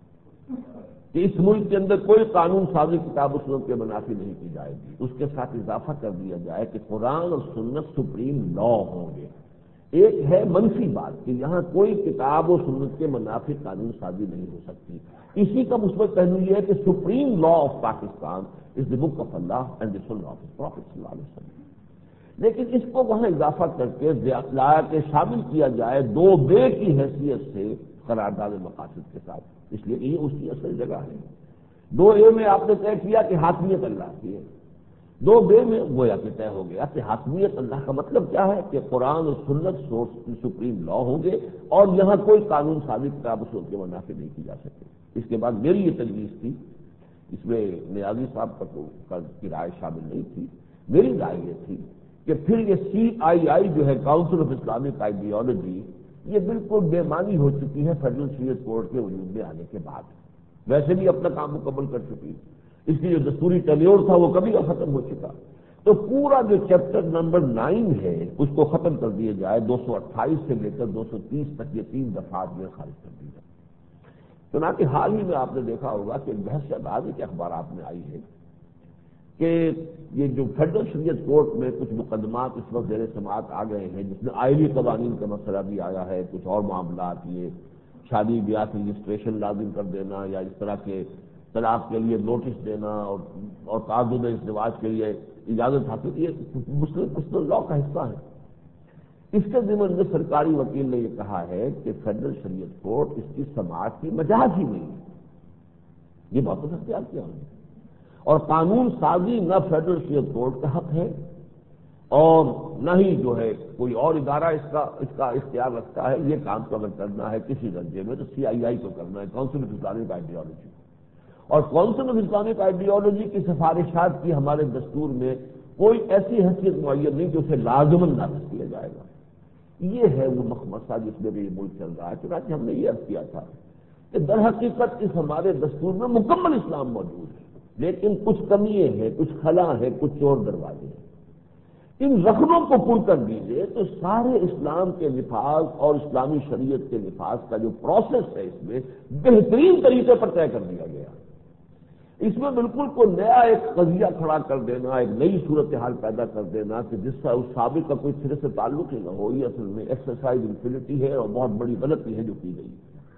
کہ اس ملک کے اندر کوئی قانون سازی کتاب و سنت کے منافی نہیں کی جائے گی، اس کے ساتھ اضافہ کر دیا جائے کہ قرآن اور سنت سپریم لا ہوں گے. ایک ہے منفی بات کہ یہاں کوئی کتاب و سنت کے منافی قانون سازی نہیں ہو سکتی. اسی کا مثبت پہلو یہ ہے کہ supreme law of Pakistan is the book of Allah and the sunnah of prophet صلی اللہ علیہ وسلم. لیکن اس کو وہاں اضافہ کر کے لا کے شامل کیا جائے دو بے کی حیثیت سے قرارداد مقاصد کے ساتھ، اس لیے یہ اس کی اصل جگہ ہے. دو اے میں آپ نے طے کیا کہ حاکمیت اللہ کی ہے، دو بے میں گویا کہ طے ہو گیا کہ حاکمیت اللہ کا مطلب کیا ہے کہ قرآن اور سنت سپریم لا ہوں گے اور یہاں کوئی قانون سازی کتاب و سنت کے منافی نہیں کی جا سکے. اس کے بعد میری یہ تجویز تھی، اس میں نیازی صاحب کا کی رائے شامل نہیں تھی، میری رائے یہ تھی کہ پھر یہ سی آئی آئی جو ہے کاؤنسل آف اسلامک آئیڈیالوجی، یہ بالکل بے معنی ہو چکی ہے فیڈرل شریعت کورٹ کے وجود میں آنے کے بعد. ویسے بھی اپنا کام مکمل کر چکی، اس کی جو دستوری ٹینیور تھا وہ کبھی کا ختم ہو چکا. تو پورا جو چیپٹر نمبر نائن ہے اس کو ختم کر دیا جائے، دو سو اٹھائیس سے لے کر دو سو تیس تک یہ تین دفعات میں خارج کر دی جائے. چنانچہ حال ہی میں آپ نے دیکھا ہوگا کہ بحث بعض کے اخبارات میں آئی ہے کہ یہ جو فیڈرل شریعت کورٹ میں کچھ مقدمات اس وقت زیر سماعت آ گئے ہیں جس میں آئلی قوانین کا مسئلہ بھی آیا ہے، کچھ اور معاملات، یہ شادی بیاہ کی رجسٹریشن لازم کر دینا یا اس طرح کے طلاق کے لیے نوٹس دینا اور اور تعدد ازدواج کے لیے اجازت حاصل، یہ مسلم لا کا حصہ ہے. اس کے ضمن میں سرکاری وکیل نے یہ کہا ہے کہ فیڈرل شریعت کورٹ اس کی سماعت کی مجاز ہی نہیں ہے. یہ بات اختیار کیا انہوں نے، اور قانون سازی نہ فیڈرل شریعت کورٹ کا حق ہے اور نہ ہی جو ہے کوئی اور ادارہ اس کا اس کا اختیار رکھتا ہے. یہ کام تو اگر کرنا ہے کسی درجے میں تو سی آئی آئی کو کرنا ہے، کونسل آف اسلامک آئیڈیالوجی. اور کونسل آف اسلامک آئیڈیالوجی کی سفارشات کی ہمارے دستور میں کوئی ایسی حیثیت معین نہیں کہ اسے لازماً نافذ کیا جائے گا. یہ ہے وہ مخمصہ جس میں بھی یہ ملک چل رہا ہے. چنانچہ ہم نے یہ عرض کیا تھا کہ در حقیقت اس ہمارے دستور میں مکمل اسلام موجود ہے، لیکن کچھ کمیاں ہیں، کچھ خلا ہیں، کچھ چور دروازے ہیں. ان رخنوں کو پر کر دیجئے تو سارے اسلام کے نفاذ اور اسلامی شریعت کے نفاذ کا جو پروسیس ہے اس میں بہترین طریقے پر طے کر دیا گیا. اس میں بالکل کوئی نیا ایک قضیہ کھڑا کر دینا، ایک نئی صورتحال پیدا کر دینا کہ جس کا اس سابق کا کوئی سرے سے تعلق ہی نہ ہو، یہ اصل میں ایکسرسائز انفینٹی ہے اور بہت بڑی غلطی ہے جو کی گئی.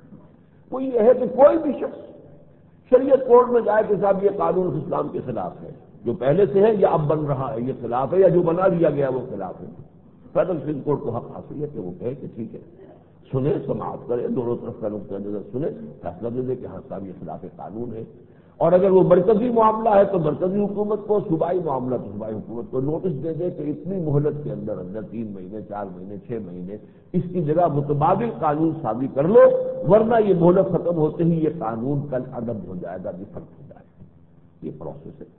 وہ یہ ہے کہ کوئی بھی شخص شریعت کورٹ میں جائے کہ صاحب یہ قانون اسلام کے خلاف ہے، جو پہلے سے ہے یا اب بن رہا ہے یہ خلاف ہے، یا جو بنا لیا گیا وہ خلاف ہے. فیڈرل سپریم کورٹ کو حق حاصل ہے کہ وہ کہے کہ ٹھیک ہے، سنے، سماعت کرے، دونوں طرف کا نقطہ نظر سنے، فیصلہ دے دے کہ ہاں صاحب یہ خلاف قانون ہے. اور اگر وہ مرکزی معاملہ ہے تو مرکزی حکومت کو، صوبائی معاملہ تو صوبائی حکومت کو نوٹس دے دے کہ اتنی مہلت کے اندر اندر تین مہینے چار مہینے چھ مہینے اس کی جگہ متبادل قانون سازی کر لو، ورنہ یہ مہلت ختم ہوتے ہی یہ قانون کل عدم ہو جائے گا، ڈیفیکٹ ہو جائے گا. یہ پروسیس ہے.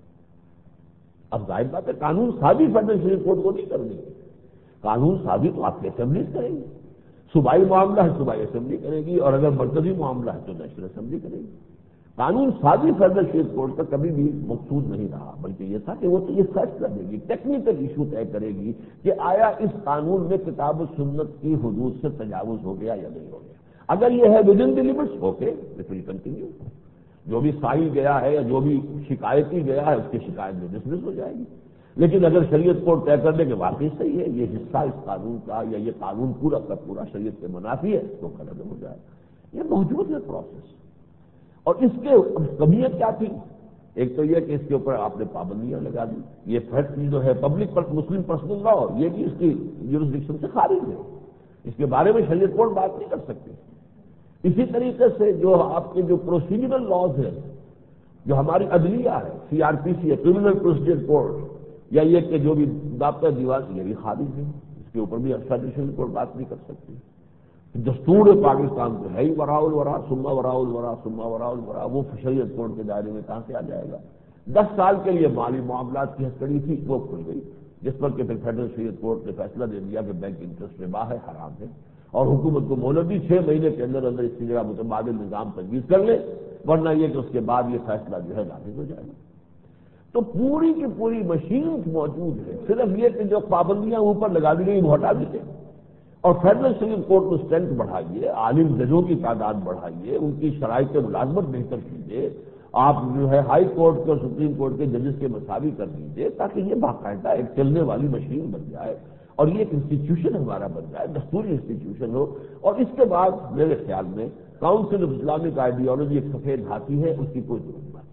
اب ظاہر بات ہے قانون سازی فیڈرل شریعت کورٹ کو نہیں کرنی ہے، قانون سازی تو آپ کی اسمبلی کریں گی. صوبائی معاملہ ہے صوبائی اسمبلی کرے گی، اور اگر مرکزی معاملہ ہے تو نیشنل اسمبلی کرے گی. قانون سازی فیڈرل شریعت کورٹ کا کبھی بھی مقصود نہیں رہا، بلکہ یہ تھا کہ وہ تو یہ فیصلہ دے گی، ٹیکنیکل ایشو طے کرے گی کہ آیا اس قانون میں کتاب و سنت کی حدود سے تجاوز ہو گیا یا نہیں ہو گیا۔ اگر یہ ہے within the limits, okay it will continue, جو بھی سائی گیا ہے یا جو بھی شکایتی گیا ہے اس کی شکایت میں ڈسمس ہو جائے گی۔ لیکن اگر شریعت کورٹ طے کر دے کہ واقعی صحیح ہے یہ حصہ اس قانون کا یا یہ قانون پورا کا پورا شریعت کے منافی ہے تو ختم ہو جائے گا۔ یہ موجود ہے پروسیس۔ اور اس کے کمیت کیا تھی؟ ایک تو یہ کہ اس کے اوپر آپ نے پابندیاں لگا دی، یہ فیصلہ جو ہے پبلک مسلم پرسنل لا یہ بھی اس کی جورسڈکشن سے خارج ہے، اس کے بارے میں شریعت کورٹ بات نہیں کر سکتی۔ اسی طریقے سے جو آپ کے جو پروسیجرل لاز ہیں، جو ہماری عدلیہ ہے، سی آر پی سی ہے، کرمنل پروسیجر کوڈ، یا یہ کہ جو بھی ضابطہ دیوار یہ بھی خارج ہے، اس کے اوپر بھی شریعت کورٹ بات نہیں کر سکتی۔ دستور پاکستان تو ہے ہی وراء الورا، ثم وراء الورا، ثم وراء الورا، وہ شریعت کورٹ کے دائرے میں کہاں سے آ جائے گا؟ دس سال کے لیے مالی معاملات کی ہتکڑی تھی وہ کھل گئی، جس پر کہ پھر فیڈرل شریعت کورٹ نے فیصلہ دے دیا کہ بینک انٹرسٹ ربا ہے، حرام ہے، اور حکومت کو مہلت دی چھ مہینے کے اندر اندر اس کی جگہ متبادل نظام تجویز کر لے، ورنہ یہ کہ اس کے بعد یہ فیصلہ جو ہے نافذ ہو جائے گا۔ تو پوری کی پوری مشین موجود ہے، صرف یہ کہ جو پابندیاں اوپر لگا دی گئی وہ ہٹا دیتے، اور فیڈرل شریعت کورٹ کو اسٹرینتھ بڑھائیے، عالم ججوں کی تعداد بڑھائیے، ان کی شرائط ملازمت بہتر کیجیے، آپ جو ہے ہائی کورٹ کے اور سپریم کورٹ کے ججز کے مساوی کر دیجیے، تاکہ یہ باقاعدہ ایک چلنے والی مشین بن جائے اور یہ ایک انسٹیٹیوشن ہمارا بن جائے، دستوری انسٹیٹیوشن ہو۔ اور اس کے بعد میرے خیال میں کاؤنسل آف اسلامک آئیڈیالوجی ایک سفید ہاتھی ہے، اس کی کوئی ضرورت نہیں۔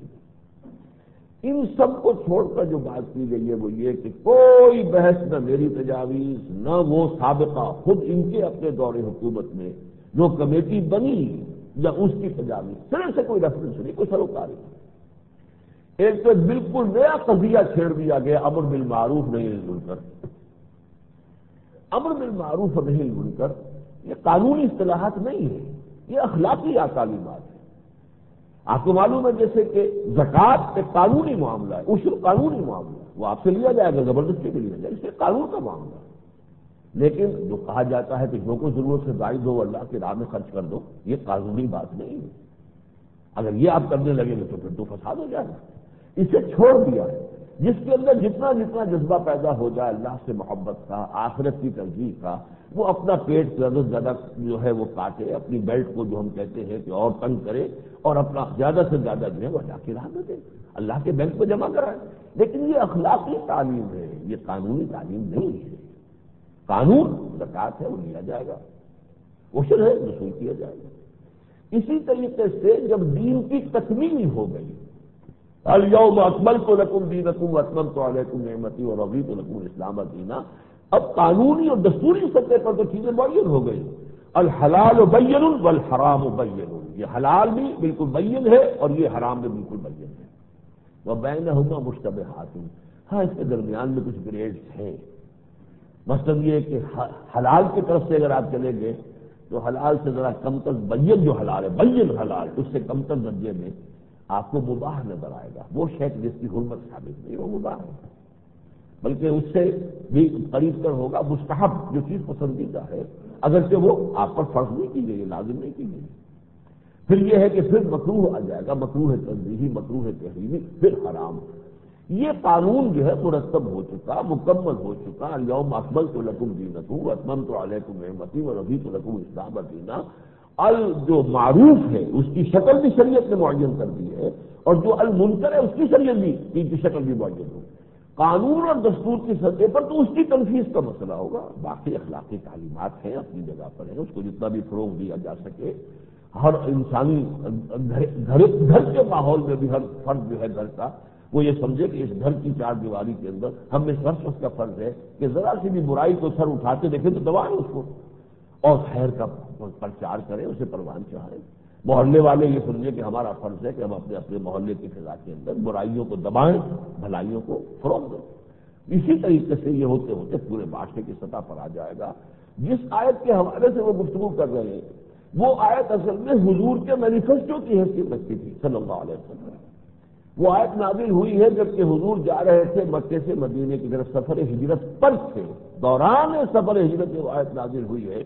ان سب کو چھوڑ کر جو بات کی گئی ہے وہ یہ کہ کوئی بحث نہ میری تجاویز نہ وہ سابقہ خود ان کے اپنے دور حکومت میں جو کمیٹی بنی یا اس کی تجاویز، صرف سے کوئی ریفرنس نہیں، کوئی سروکاری نہیں۔ ایک تو بالکل نیا قضیہ چھیڑ دیا گیا، امر بالمعروف نہی عن المنکر۔ امر بالمعروف اور نہی عن المنکر یہ قانونی اصطلاحات نہیں ہے، یہ اخلاقی تعلیمات ہے۔ آپ کو معلوم ہے جیسے کہ زکوٰۃ ایک قانونی معاملہ ہے، عشر قانونی معاملہ ہے، وہ آپ سے لیا جائے گا، زبردستی بھی لیا جائے گا، اس سے قانون کا معاملہ ہے۔ لیکن جو کہا جاتا ہے کہ جو کو ضرورت سے زائد ہو اللہ کی راہ میں خرچ کر دو، یہ قانونی بات نہیں ہے۔ اگر یہ آپ کرنے لگیں گے تو پھر تو فساد ہو جائے گا۔ اسے چھوڑ دیا ہے، جس کے اندر جتنا جتنا جذبہ پیدا ہو جائے اللہ سے محبت کا، آخرت کی ترجیح کا، وہ اپنا پیٹ زیادہ سے زیادہ جو ہے وہ کاٹے، اپنی بیلٹ کو جو ہم کہتے ہیں کہ اور تنگ کرے، اور اپنا زیادہ سے زیادہ جو ہے وہ اللہ کی راہ میں دے، اللہ کے بینک کو جمع کرائے۔ لیکن یہ اخلاقی تعلیم ہے، یہ قانونی تعلیم نہیں ہے۔ قانون زکوٰۃ ہے وہ لیا جائے گا، عشر ہے وصول کیا جائے گا۔ اسی طریقے سے جب دین کی تکمیل ہو گئی، الیوم اکملت لکم دینکم واتممت علیکم نعمتی ورضیت لکم الاسلام دینا، اب قانونی اور دستوری سطح پر تو چیزیں معین ہو گئی۔ الحلال بین والحرام بین، یہ حلال بھی بالکل بین ہے اور یہ حرام بھی بالکل بین ہے۔ وبینہما مشتبہات، ہاں اس کے درمیان میں کچھ گریڈز ہیں۔ مثلاً یہ کہ حلال کی طرف سے اگر آپ چلیں گے تو حلال سے ذرا کم تر بین جو حلال ہے، بین حلال، اس سے کم تر درجے میں آپ کو مباح نظر آئے گا۔ وہ شے جس کی حرمت ثابت نہیں وہ مباح ہے، بلکہ اس سے بھی قریب تر ہوگا مستحب، جو چیز پسندیدہ ہے، اگرچہ وہ آپ پر فرض نہیں کی گئی، لازم نہیں کی گئی۔ پھر یہ ہے کہ پھر مکروہ آ جائے گا، مکروہ تنزیہی، مکروہ تحریمی، پھر حرام۔ یہ قانون جو ہے مرتب ہو چکا، مکمل ہو چکا۔ الیوم اکملت لکم دینکم واتممت علیکم نعمتی ورضیت لکم الاسلام دینا۔ ال جو معروف ہے اس کی شکل بھی شریعت نے معین کر دی ہے، اور جو المنکر ہے اس کی شریعت بھی ان کی شکل بھی معین ہو۔ قانون اور دستور کی سطح پر تو اس کی تنفیذ کا مسئلہ ہوگا، باقی اخلاقی تعلیمات ہیں اپنی جگہ پر ہیں، اس کو جتنا بھی فروغ دیا جا سکے۔ ہر انسانی گھر گھر کے ماحول میں بھی ہر فرد جو ہے گھر کا وہ یہ سمجھے کہ اس گھر کی چار دیواری کے اندر ہم میں سر اس کا فرض ہے کہ ذرا سی بھی برائی کو سر اٹھاتے دیکھیں تو دبائیں اس کو، اور خیر کا پرچار کریں، اسے پروان چڑھائیں۔ محلے والے یہ سمجھے کہ ہمارا فرض ہے کہ ہم اپنے اپنے محلے کی فضا کے اندر برائیوں کو دبائیں، بھلائیوں کو فروغ دیں۔ اسی طریقے سے یہ ہوتے ہوتے پورے معاشرے کی سطح پر آ جائے گا۔ جس آیت کے حوالے سے وہ گفتگو کر رہے ہیں وہ آیت اصل میں حضور کے مینیفیسٹو کی حیثیت رکھتی تھی صلی اللہ علیہ وسلم۔ وہ آیت نازل ہوئی ہے جبکہ حضور جا رہے تھے مکے سے مدینے کی طرف، سفر ہجرت پر تھے، دوران سفر ہجرت میں وہ آیت نازل ہوئی ہے۔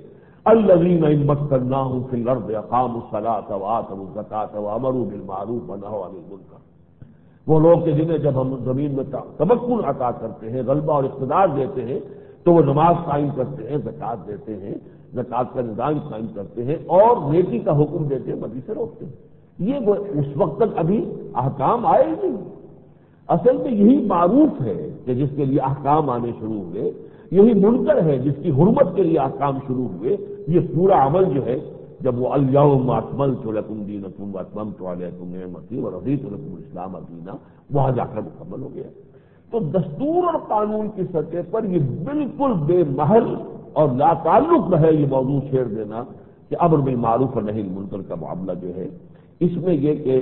الذین ان مکناہم فی الارض اقاموا الصلاۃ وآتوا الزکاۃ وامروا بالمعروف ونہوا عن المنکر، وہ لوگ کہ جنہیں جب ہم زمین میں تمکن عطا کرتے ہیں، غلبہ اور اقتدار دیتے ہیں، تو وہ نماز قائم کرتے ہیں، زکوٰۃ دیتے ہیں، زکوٰۃ کا نظام قائم کرتے ہیں اور نیکی کا حکم دیتے ہیں، بدی سے روکتے ہیں۔ یہ وہ اس وقت تک ابھی احکام آئے ہی نہیں۔ اصل میں یہی معروف ہے کہ جس کے لیے احکام آنے شروع ہوئے، یہی منکر ہے جس کی حرمت کے لیے احکام شروع ہوئے۔ یہ پورا عمل جو ہے جب وہ الیوم اکملت لکم دینکم واتممت علیکم نعمتی ورضیت لکم الاسلام دینا، وہاں جا کر مکمل ہو گیا۔ تو دستور اور قانون کی سطح پر یہ بالکل بے محل اور لا تعلق ہے یہ موضوع چھیڑ دینا کہ امر بالمعروف اور نہی عن المنکر کا معاملہ جو ہے، اس میں یہ کہ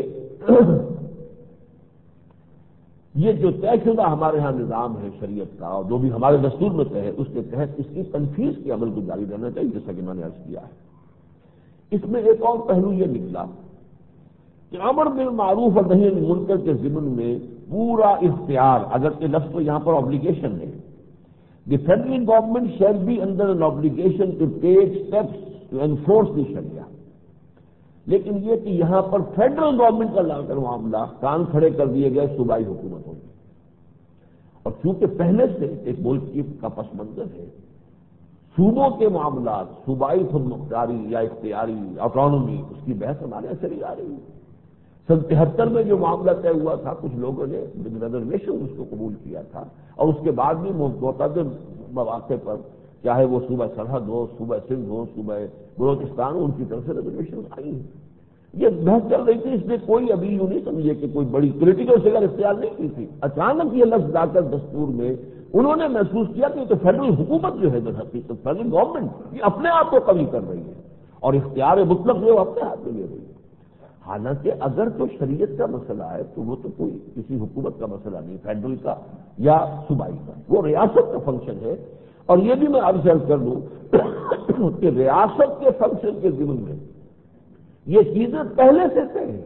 یہ جو طے شدہ ہمارے ہاں نظام ہے شریعت کا اور جو بھی ہمارے دستور میں طے ہے، اس کے تحت اس کی تنفیذ کے عمل کو جاری رہنا چاہیے، جیسا کہ میں نے عرض کیا ہے۔ اس میں ایک اور پہلو یہ نکلا کہ امر بالمعروف اور نہی عن المنکر کے ضمن میں پورا اختیار، اگرچہ لفظ تو یہاں پر obligation ہے، the federal government shall be under an obligation to take steps to enforce the Sharia، لیکن یہ کہ یہاں پر فیڈرل گورنمنٹ کا لا کر معاملہ کان کھڑے کر دیے گئے صوبائی حکومتوں میں، اور چونکہ پہلے سے ایک ملک کی کا پس منظر ہے، صوبوں کے معاملات، صوبائی خود مختاری یا اختیاری آٹونومی، اس کی بحث ہمارے یہاں چلی آ رہی ہے۔ سن تہتر میں جو معاملہ طے ہوا تھا، کچھ لوگوں نے ریزرویشن اس کو قبول کیا تھا، اور اس کے بعد بھی متعدد مواقع پر، چاہے وہ صوبہ سرحد ہو، صوبہ سندھ ہو، صوبہ بلوچستان ہو، ان کی طرف سے ریزرویشن آئی ہیں۔ یہ بحث چل رہی تھی، اس نے کوئی ابھی یوں نہیں سمجھے کہ کوئی بڑی پولیٹیکل فگر اختیار نہیں کی تھی۔ اچانک یہ لفظ لا کر دستور میں انہوں نے محسوس کیا کہ تو فیڈرل حکومت جو ہے در حقیقت فیڈرل گورنمنٹ یہ اپنے آپ کو قوی کر رہی ہے اور اختیار مطلق جو اپنے ہاتھ میں لے رہی ہے۔ حالانکہ اگر تو شریعت کا مسئلہ ہے تو وہ تو کوئی کسی حکومت کا مسئلہ نہیں، فیڈرل کا یا صوبائی کا، وہ ریاست کا فنکشن ہے۔ اور یہ بھی میں آپ سے عرض کر دوں کہ ریاست کے فنکشن کے ضمن میں یہ چیزیں پہلے سے طے ہیں۔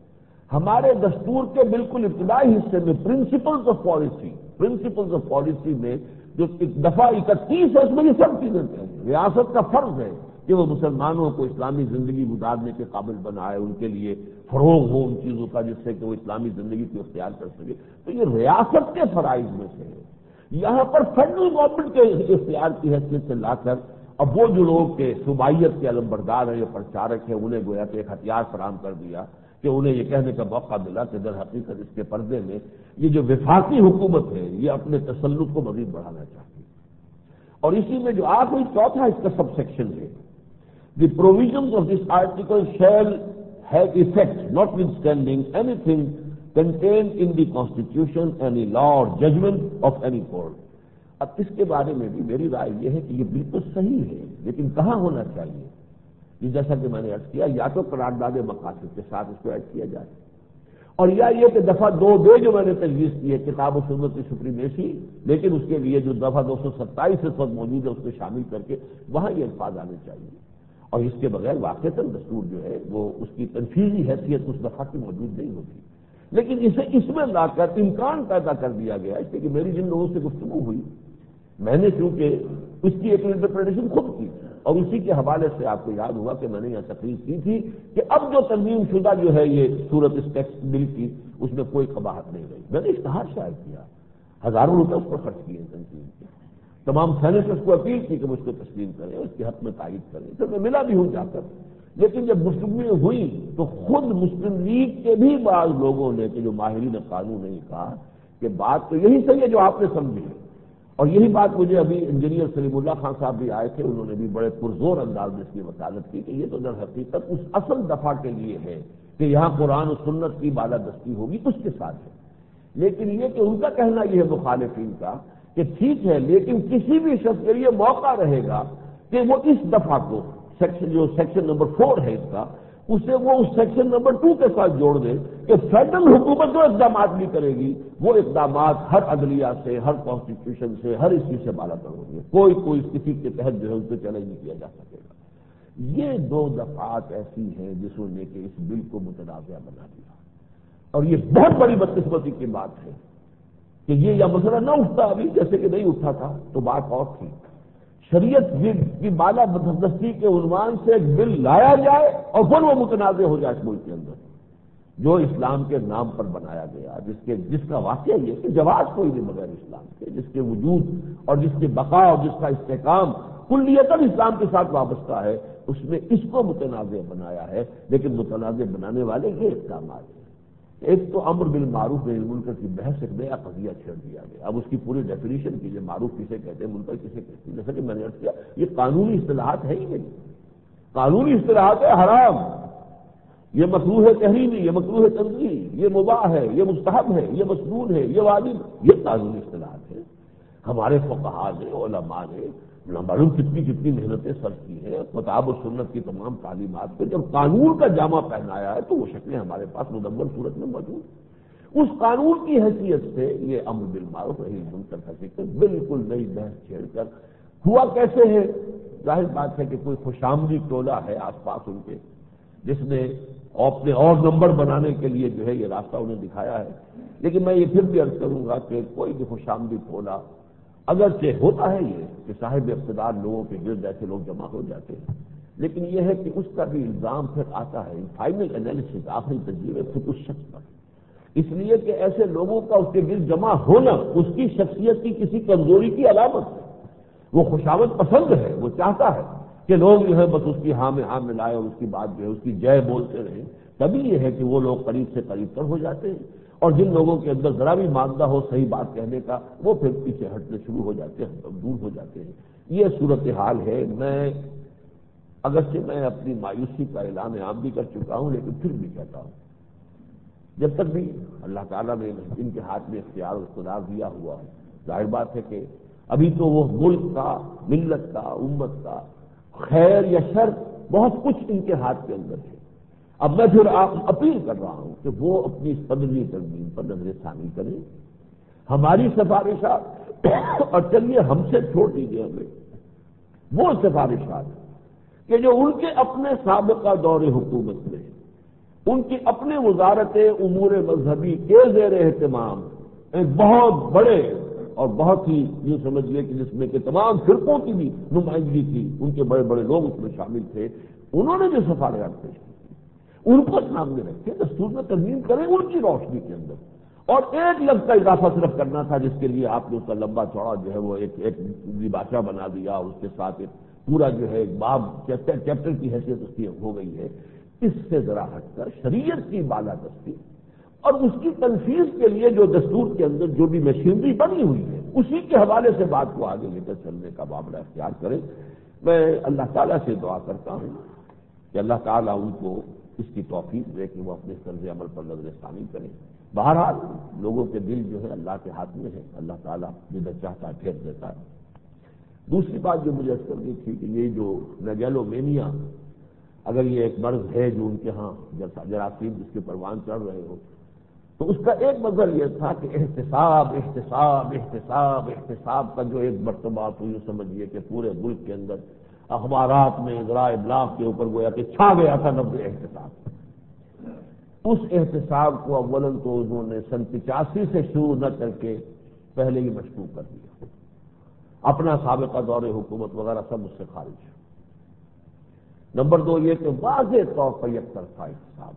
ہمارے دستور کے بالکل ابتدائی حصے میں principles of policy principles of policy میں جو دفعہ اکتیس ہے، اس میں یہ سب چیزیں طے ہیں۔ ریاست کا فرض ہے کہ وہ مسلمانوں کو اسلامی زندگی گزارنے کے قابل بنائے، ان کے لیے فروغ ہو ان چیزوں کا جس سے کہ وہ اسلامی زندگی کو اختیار کر سکے۔ تو یہ ریاست کے فرائض میں سے ہے۔ یہاں پر فیڈرل گورنمنٹ کے اختیار کی حیثیت سے لا کر اب وہ جو لوگ کے صوبائیت کے علمبردار ہیں یا پرچارک ہیں، انہیں گویا کہ ایک ہتھیار فراہم کر دیا کہ انہیں یہ کہنے کا موقع ملا کہ در حقیقت اس کے پردے میں یہ جو وفاقی حکومت ہے یہ اپنے تسلط کو مزید بڑھانا چاہتی ہے۔ اور اسی میں جو آخری چوتھا اس کا سب سیکشن ہے، the provisions of this article shall have effect notwithstanding anything contained in the constitution, any law or judgment of any court۔ اب اس کے بارے میں بھی میری رائے یہ ہے کہ یہ بالکل صحیح ہے، لیکن کہاں ہونا چاہیے؟ یہ جیسا کہ میں نے عرض کیا، یا تو قرارداد مقاصد کے ساتھ اس کو ایڈ کیا جائے، اور یا یہ کہ دفعہ دو بے جو میں نے تجویز کی ہے کتاب و سنت کی سپریمیسی، لیکن اس کے لیے جو دفعہ دو سو ستائیس اس وقت موجود ہے اس میں شامل کر کے وہاں یہ الفاظ آنے چاہیے، اور اس کے بغیر واقعتاً دستور جو ہے وہ اس کی تنفیذی حیثیت اس دفعہ کی موجود نہیں ہوتی۔ لیکن اسے اس میں لا کر امکان پیدا کر دیا گیا، اس لیے کہ میری جن لوگوں سے گفتگو ہوئی میں نے چونکہ اس کی ایک انٹرپریٹیشن خود کی، اور اسی کے حوالے سے آپ کو یاد ہوگا کہ میں نے یہاں تقریر کی تھی کہ اب جو ترمیم شدہ جو ہے یہ صورت اس ٹیکس بل کی، اس میں کوئی قباحت نہیں رہی۔ میں نے اشتہار شائع کیا، ہزاروں روپے اس پر خرچ کیے تنظیم کے، تمام سینیٹرز کو اپیل کی کہ وہ اس کو تسلیم کریں، اس کے حق میں تائید کریں، پھر میں ملا بھی ہوں جا کر۔ لیکن جب گفتگو ہوئی تو خود مسلم لیگ کے بھی بعض لوگوں نے کہ جو ماہرین قانون نے کہا کہ بات تو یہی صحیح ہے جو آپ نے سمجھی، اور یہی بات مجھے ابھی انجینئر سلیم اللہ خان صاحب بھی آئے تھے، انہوں نے بھی بڑے پرزور انداز میں اس کی وکالت کی کہ یہ تو در حقیقت اس اصل دفعہ کے لیے ہے کہ یہاں قرآن و سنت کی بالادستی ہوگی، اس کے ساتھ ہے۔ لیکن یہ کہ ان کا کہنا یہ ہے مخالفین کا کہ ٹھیک ہے، لیکن کسی بھی شخص کے لیے موقع رہے گا کہ وہ اس دفعہ کو سیکشن جو سیکشن نمبر فور ہے اس کا، اسے وہ اس سیکشن نمبر ٹو کے ساتھ جوڑ دے کہ فیڈرل حکومت جو اقدامات بھی کرے گی وہ اقدامات ہر عدلیہ سے، ہر کانسٹیٹیوشن سے، ہر اس چیز سے بالا تر ہوں گے، کوئی کوئی کسی کے تحت جو ہے اس سے چیلنج نہیں کیا جا سکے گا۔ یہ دو دفعات ایسی ہیں جسوں نے کہ اس بل کو متنازع بنا دیا، اور یہ بہت بڑی بدقسمتی کی بات ہے کہ یہ یا مسئلہ نہ اٹھتا ابھی جیسے کہ نہیں اٹھا تھا تو بات اور تھی۔ شریعت کی بالا دستی کے عنوان سے ایک بل لایا جائے اور پھر وہ متنازع ہو جائے اس ملک کے اندر، جو اسلام کے نام پر بنایا گیا، جس کے جس کا واقعہ یہ کہ جواز کوئی نہیں بغیر اسلام کے، جس کے وجود اور جس کے بقا اور جس کا استحکام کلیتاً اسلام کے ساتھ وابستہ ہے، اس میں اس کو متنازع بنایا ہے۔ لیکن متنازع بنانے والے یہ اقدامات ہیں۔ ایک تو امر بالمعروف نہی المنکر کی بحث ایک نیا قضیہ چھیڑ دیا گیا۔ اب اس کی پوری ڈیفینیشن کیجیے، معروف کسے کہتے ہیں، منکر کسے کہتے ہیں۔ جیسا کہ میں نے عرض کیا، یہ قانونی اصطلاحات ہے ہی نہیں، قانونی اصطلاحات ہے حرام، یہ مکروہ تحریمی، یہ مکروہ تنزیہی، یہ مباح ہے، یہ مستحب ہے، یہ مسنون ہے، یہ واجب، یہ قانونی اصطلاحات ہیں۔ ہمارے فقہاء نے، علماء نے معلوم کتنی کتنی محنتیں صرف کی ہیں کتاب و سنت کی تمام تعلیمات پہ، جب قانون کا جامہ پہنایا ہے تو وہ شکلیں ہمارے پاس مدبر صورت میں موجود ہیں۔ اس قانون کی حیثیت سے یہ امر بالمعروف نہی عن المنکر کا ذکر بالکل نئی بحث چھیڑ کر ہوا کیسے ہے؟ ظاہر بات ہے کہ کوئی خوشامدی ٹولہ ہے آس پاس ان کے، جس نے اپنے اور نمبر بنانے کے لیے جو ہے یہ راستہ انہیں دکھایا ہے۔ لیکن میں یہ پھر بھی عرض کروں گا کہ کوئی بھی خوشامدی ٹولہ اگرچہ ہوتا ہے یہ کہ صاحب اقتدار لوگوں کے گرد ایسے لوگ جمع ہو جاتے ہیں، لیکن یہ ہے کہ اس کا بھی الزام پھر آتا ہے فائنل انالیسس، آخری تجزیے خود اس شخص پر، اس لیے کہ ایسے لوگوں کا اس کے گرد جمع ہونا اس کی شخصیت کی کسی کمزوری کی علامت ہے۔ وہ خوشامد پسند ہے، وہ چاہتا ہے کہ لوگ جو ہے بس اس کی ہاں میں ہاں ملائے اور اس کی بات جو ہے اس کی جے بولتے رہیں، تبھی یہ ہے کہ وہ لوگ قریب سے قریب تر ہو جاتے ہیں، اور جن لوگوں کے اندر ذرا بھی مادہ ہو صحیح بات کہنے کا وہ پھر پیچھے ہٹنے شروع ہو جاتے ہیں، دور ہو جاتے ہیں۔ یہ صورتحال ہے۔ میں اگرچہ میں اپنی مایوسی کا اعلان عام بھی کر چکا ہوں، لیکن پھر بھی کہتا ہوں جب تک بھی اللہ تعالیٰ نے ان کے ہاتھ میں اختیار و اقتدار دیا ہوا ہے، ظاہر بات ہے کہ ابھی تو وہ ملک کا، ملت کا، امت کا خیر یا شر بہت کچھ ان کے ہاتھ کے اندر ہے۔ اب میں پھر آپ اپیل کر رہا ہوں کہ وہ اپنی صدری ترمیم پر نظر ثانی کریں، ہماری سفارشات اور چلیے ہم سے چھوڑ دیجیے ہمیں وہ سفارشات کہ جو ان کے اپنے سابقہ دور حکومت میں ان کی اپنے وزارت امور مذہبی کے زیر اہتمام ایک بہت بڑے اور بہت ہی یہ سمجھیے کہ جس میں کہ تمام فرقوں کی بھی نمائندگی تھی، ان کے بڑے بڑے لوگ اس میں شامل تھے، انہوں نے جو سفارشات پیش کی ان کو سامنے رکھے، دستور میں ترمیم کریں ان کی روشنی کے اندر، اور ایک لفظ کا اضافہ صرف کرنا تھا جس کے لیے آپ نے اس کا لمبا چوڑا جو ہے وہ ایک ایک بادشاہ بنا دیا، اس کے ساتھ ایک پورا جو ہے ایک باب چیپٹر چیپٹر کی حیثیت اس کی ہو گئی ہے۔ اس سے ذرا ہٹ کر شریعت کی بالادستی اور اس کی تنفیذ کے لیے جو دستور کے اندر جو بھی مشینری بنی ہوئی ہے اسی کے حوالے سے بات کو آگے لے کر چلنے کا معاملہ اختیار کریں۔ میں اللہ تعالیٰ سے دعا کرتا ہوں کہ اللہ تعالیٰ ان کو اس کی توفیق دے کہ وہ اپنے طرز عمل پر نظر ثانی کریں۔ بہرحال لوگوں کے دل جو ہے اللہ کے ہاتھ میں ہے، اللہ تعالیٰ جدھر چاہتا ہے پھیر دیتا ہے۔ دوسری بات جو مجھے کرنی تھی کہ یہ جو میگیلومینیا، اگر یہ ایک مرض ہے جو ان کے ہاں جراثیم جس کے پروان چڑھ رہے ہو، تو اس کا ایک مظہر یہ تھا کہ احتساب احتساب احتساب احتساب کا جو ایک مرتبہ تو یہ سمجھیے کہ پورے ملک کے اندر اخبارات میں ذرائع ابلاغ کے اوپر گویا کہ چھا گیا تھا نبض احتساب۔ اس احتساب کو اولاً تو انہوں نے سن پچاسی سے شروع نہ کر کے پہلے ہی مشکوک کر دیا، اپنا سابقہ دور حکومت وغیرہ سب اس سے خارج۔ نمبر دو یہ کہ واضح طور پر یک طرفہ احتساب،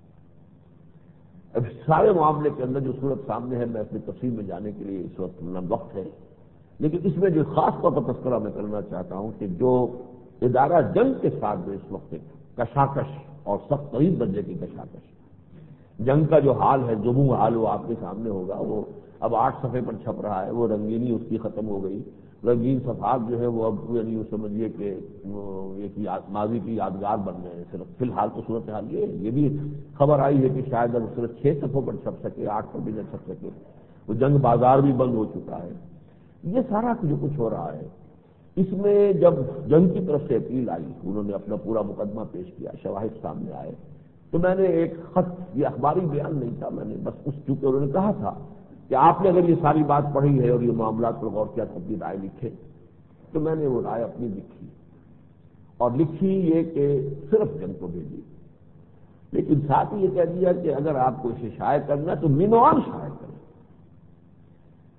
اب سارے معاملے کے اندر جو صورت سامنے ہے میں اپنی تفصیل میں جانے کے لیے اس وقت نہ وقت ہے، لیکن اس میں جو خاص طور پر تذکرہ میں کرنا چاہتا ہوں کہ جو ادارہ جنگ کے ساتھ جو اس وقت کشاکش اور سخت ترین درجے کی کشاکش، جنگ کا جو حال ہے جموں حال وہ آپ کے سامنے ہوگا، وہ اب آٹھ صفحے پر چھپ رہا ہے، وہ رنگینی اس کی ختم ہو گئی، رنگین صفحات جو ہے وہ اب یعنی وہ سمجھیے کہ ایک ماضی کی یادگار بن گئے ہیں صرف۔ فی الحال تو صورت حال یہ یہ بھی خبر آئی ہے کہ شاید اب صرف چھ صفحوں پر چھپ سکے، آٹھ پر بھی نہ چھپ سکے، وہ جنگ بازار بھی بند ہو چکا ہے۔ یہ سارا جو کچھ ہو رہا ہے اس میں جب جنگ کی طرف سے اپیل آئی، انہوں نے اپنا پورا مقدمہ پیش کیا، شواہد سامنے آئے، تو میں نے ایک خط، یہ اخباری بیان نہیں تھا، میں نے بس اس چونکہ انہوں نے کہا تھا کہ آپ نے اگر یہ ساری بات پڑھی ہے اور یہ معاملات پر غور کیا تو اپنی رائے لکھے، تو میں نے وہ رائے اپنی لکھی اور لکھی یہ کہ صرف جنگ کو بھیجی، لیکن ساتھ ہی یہ کہہ دیا کہ اگر آپ کو اسے شائع کرنا تو مینوان شائع کریں،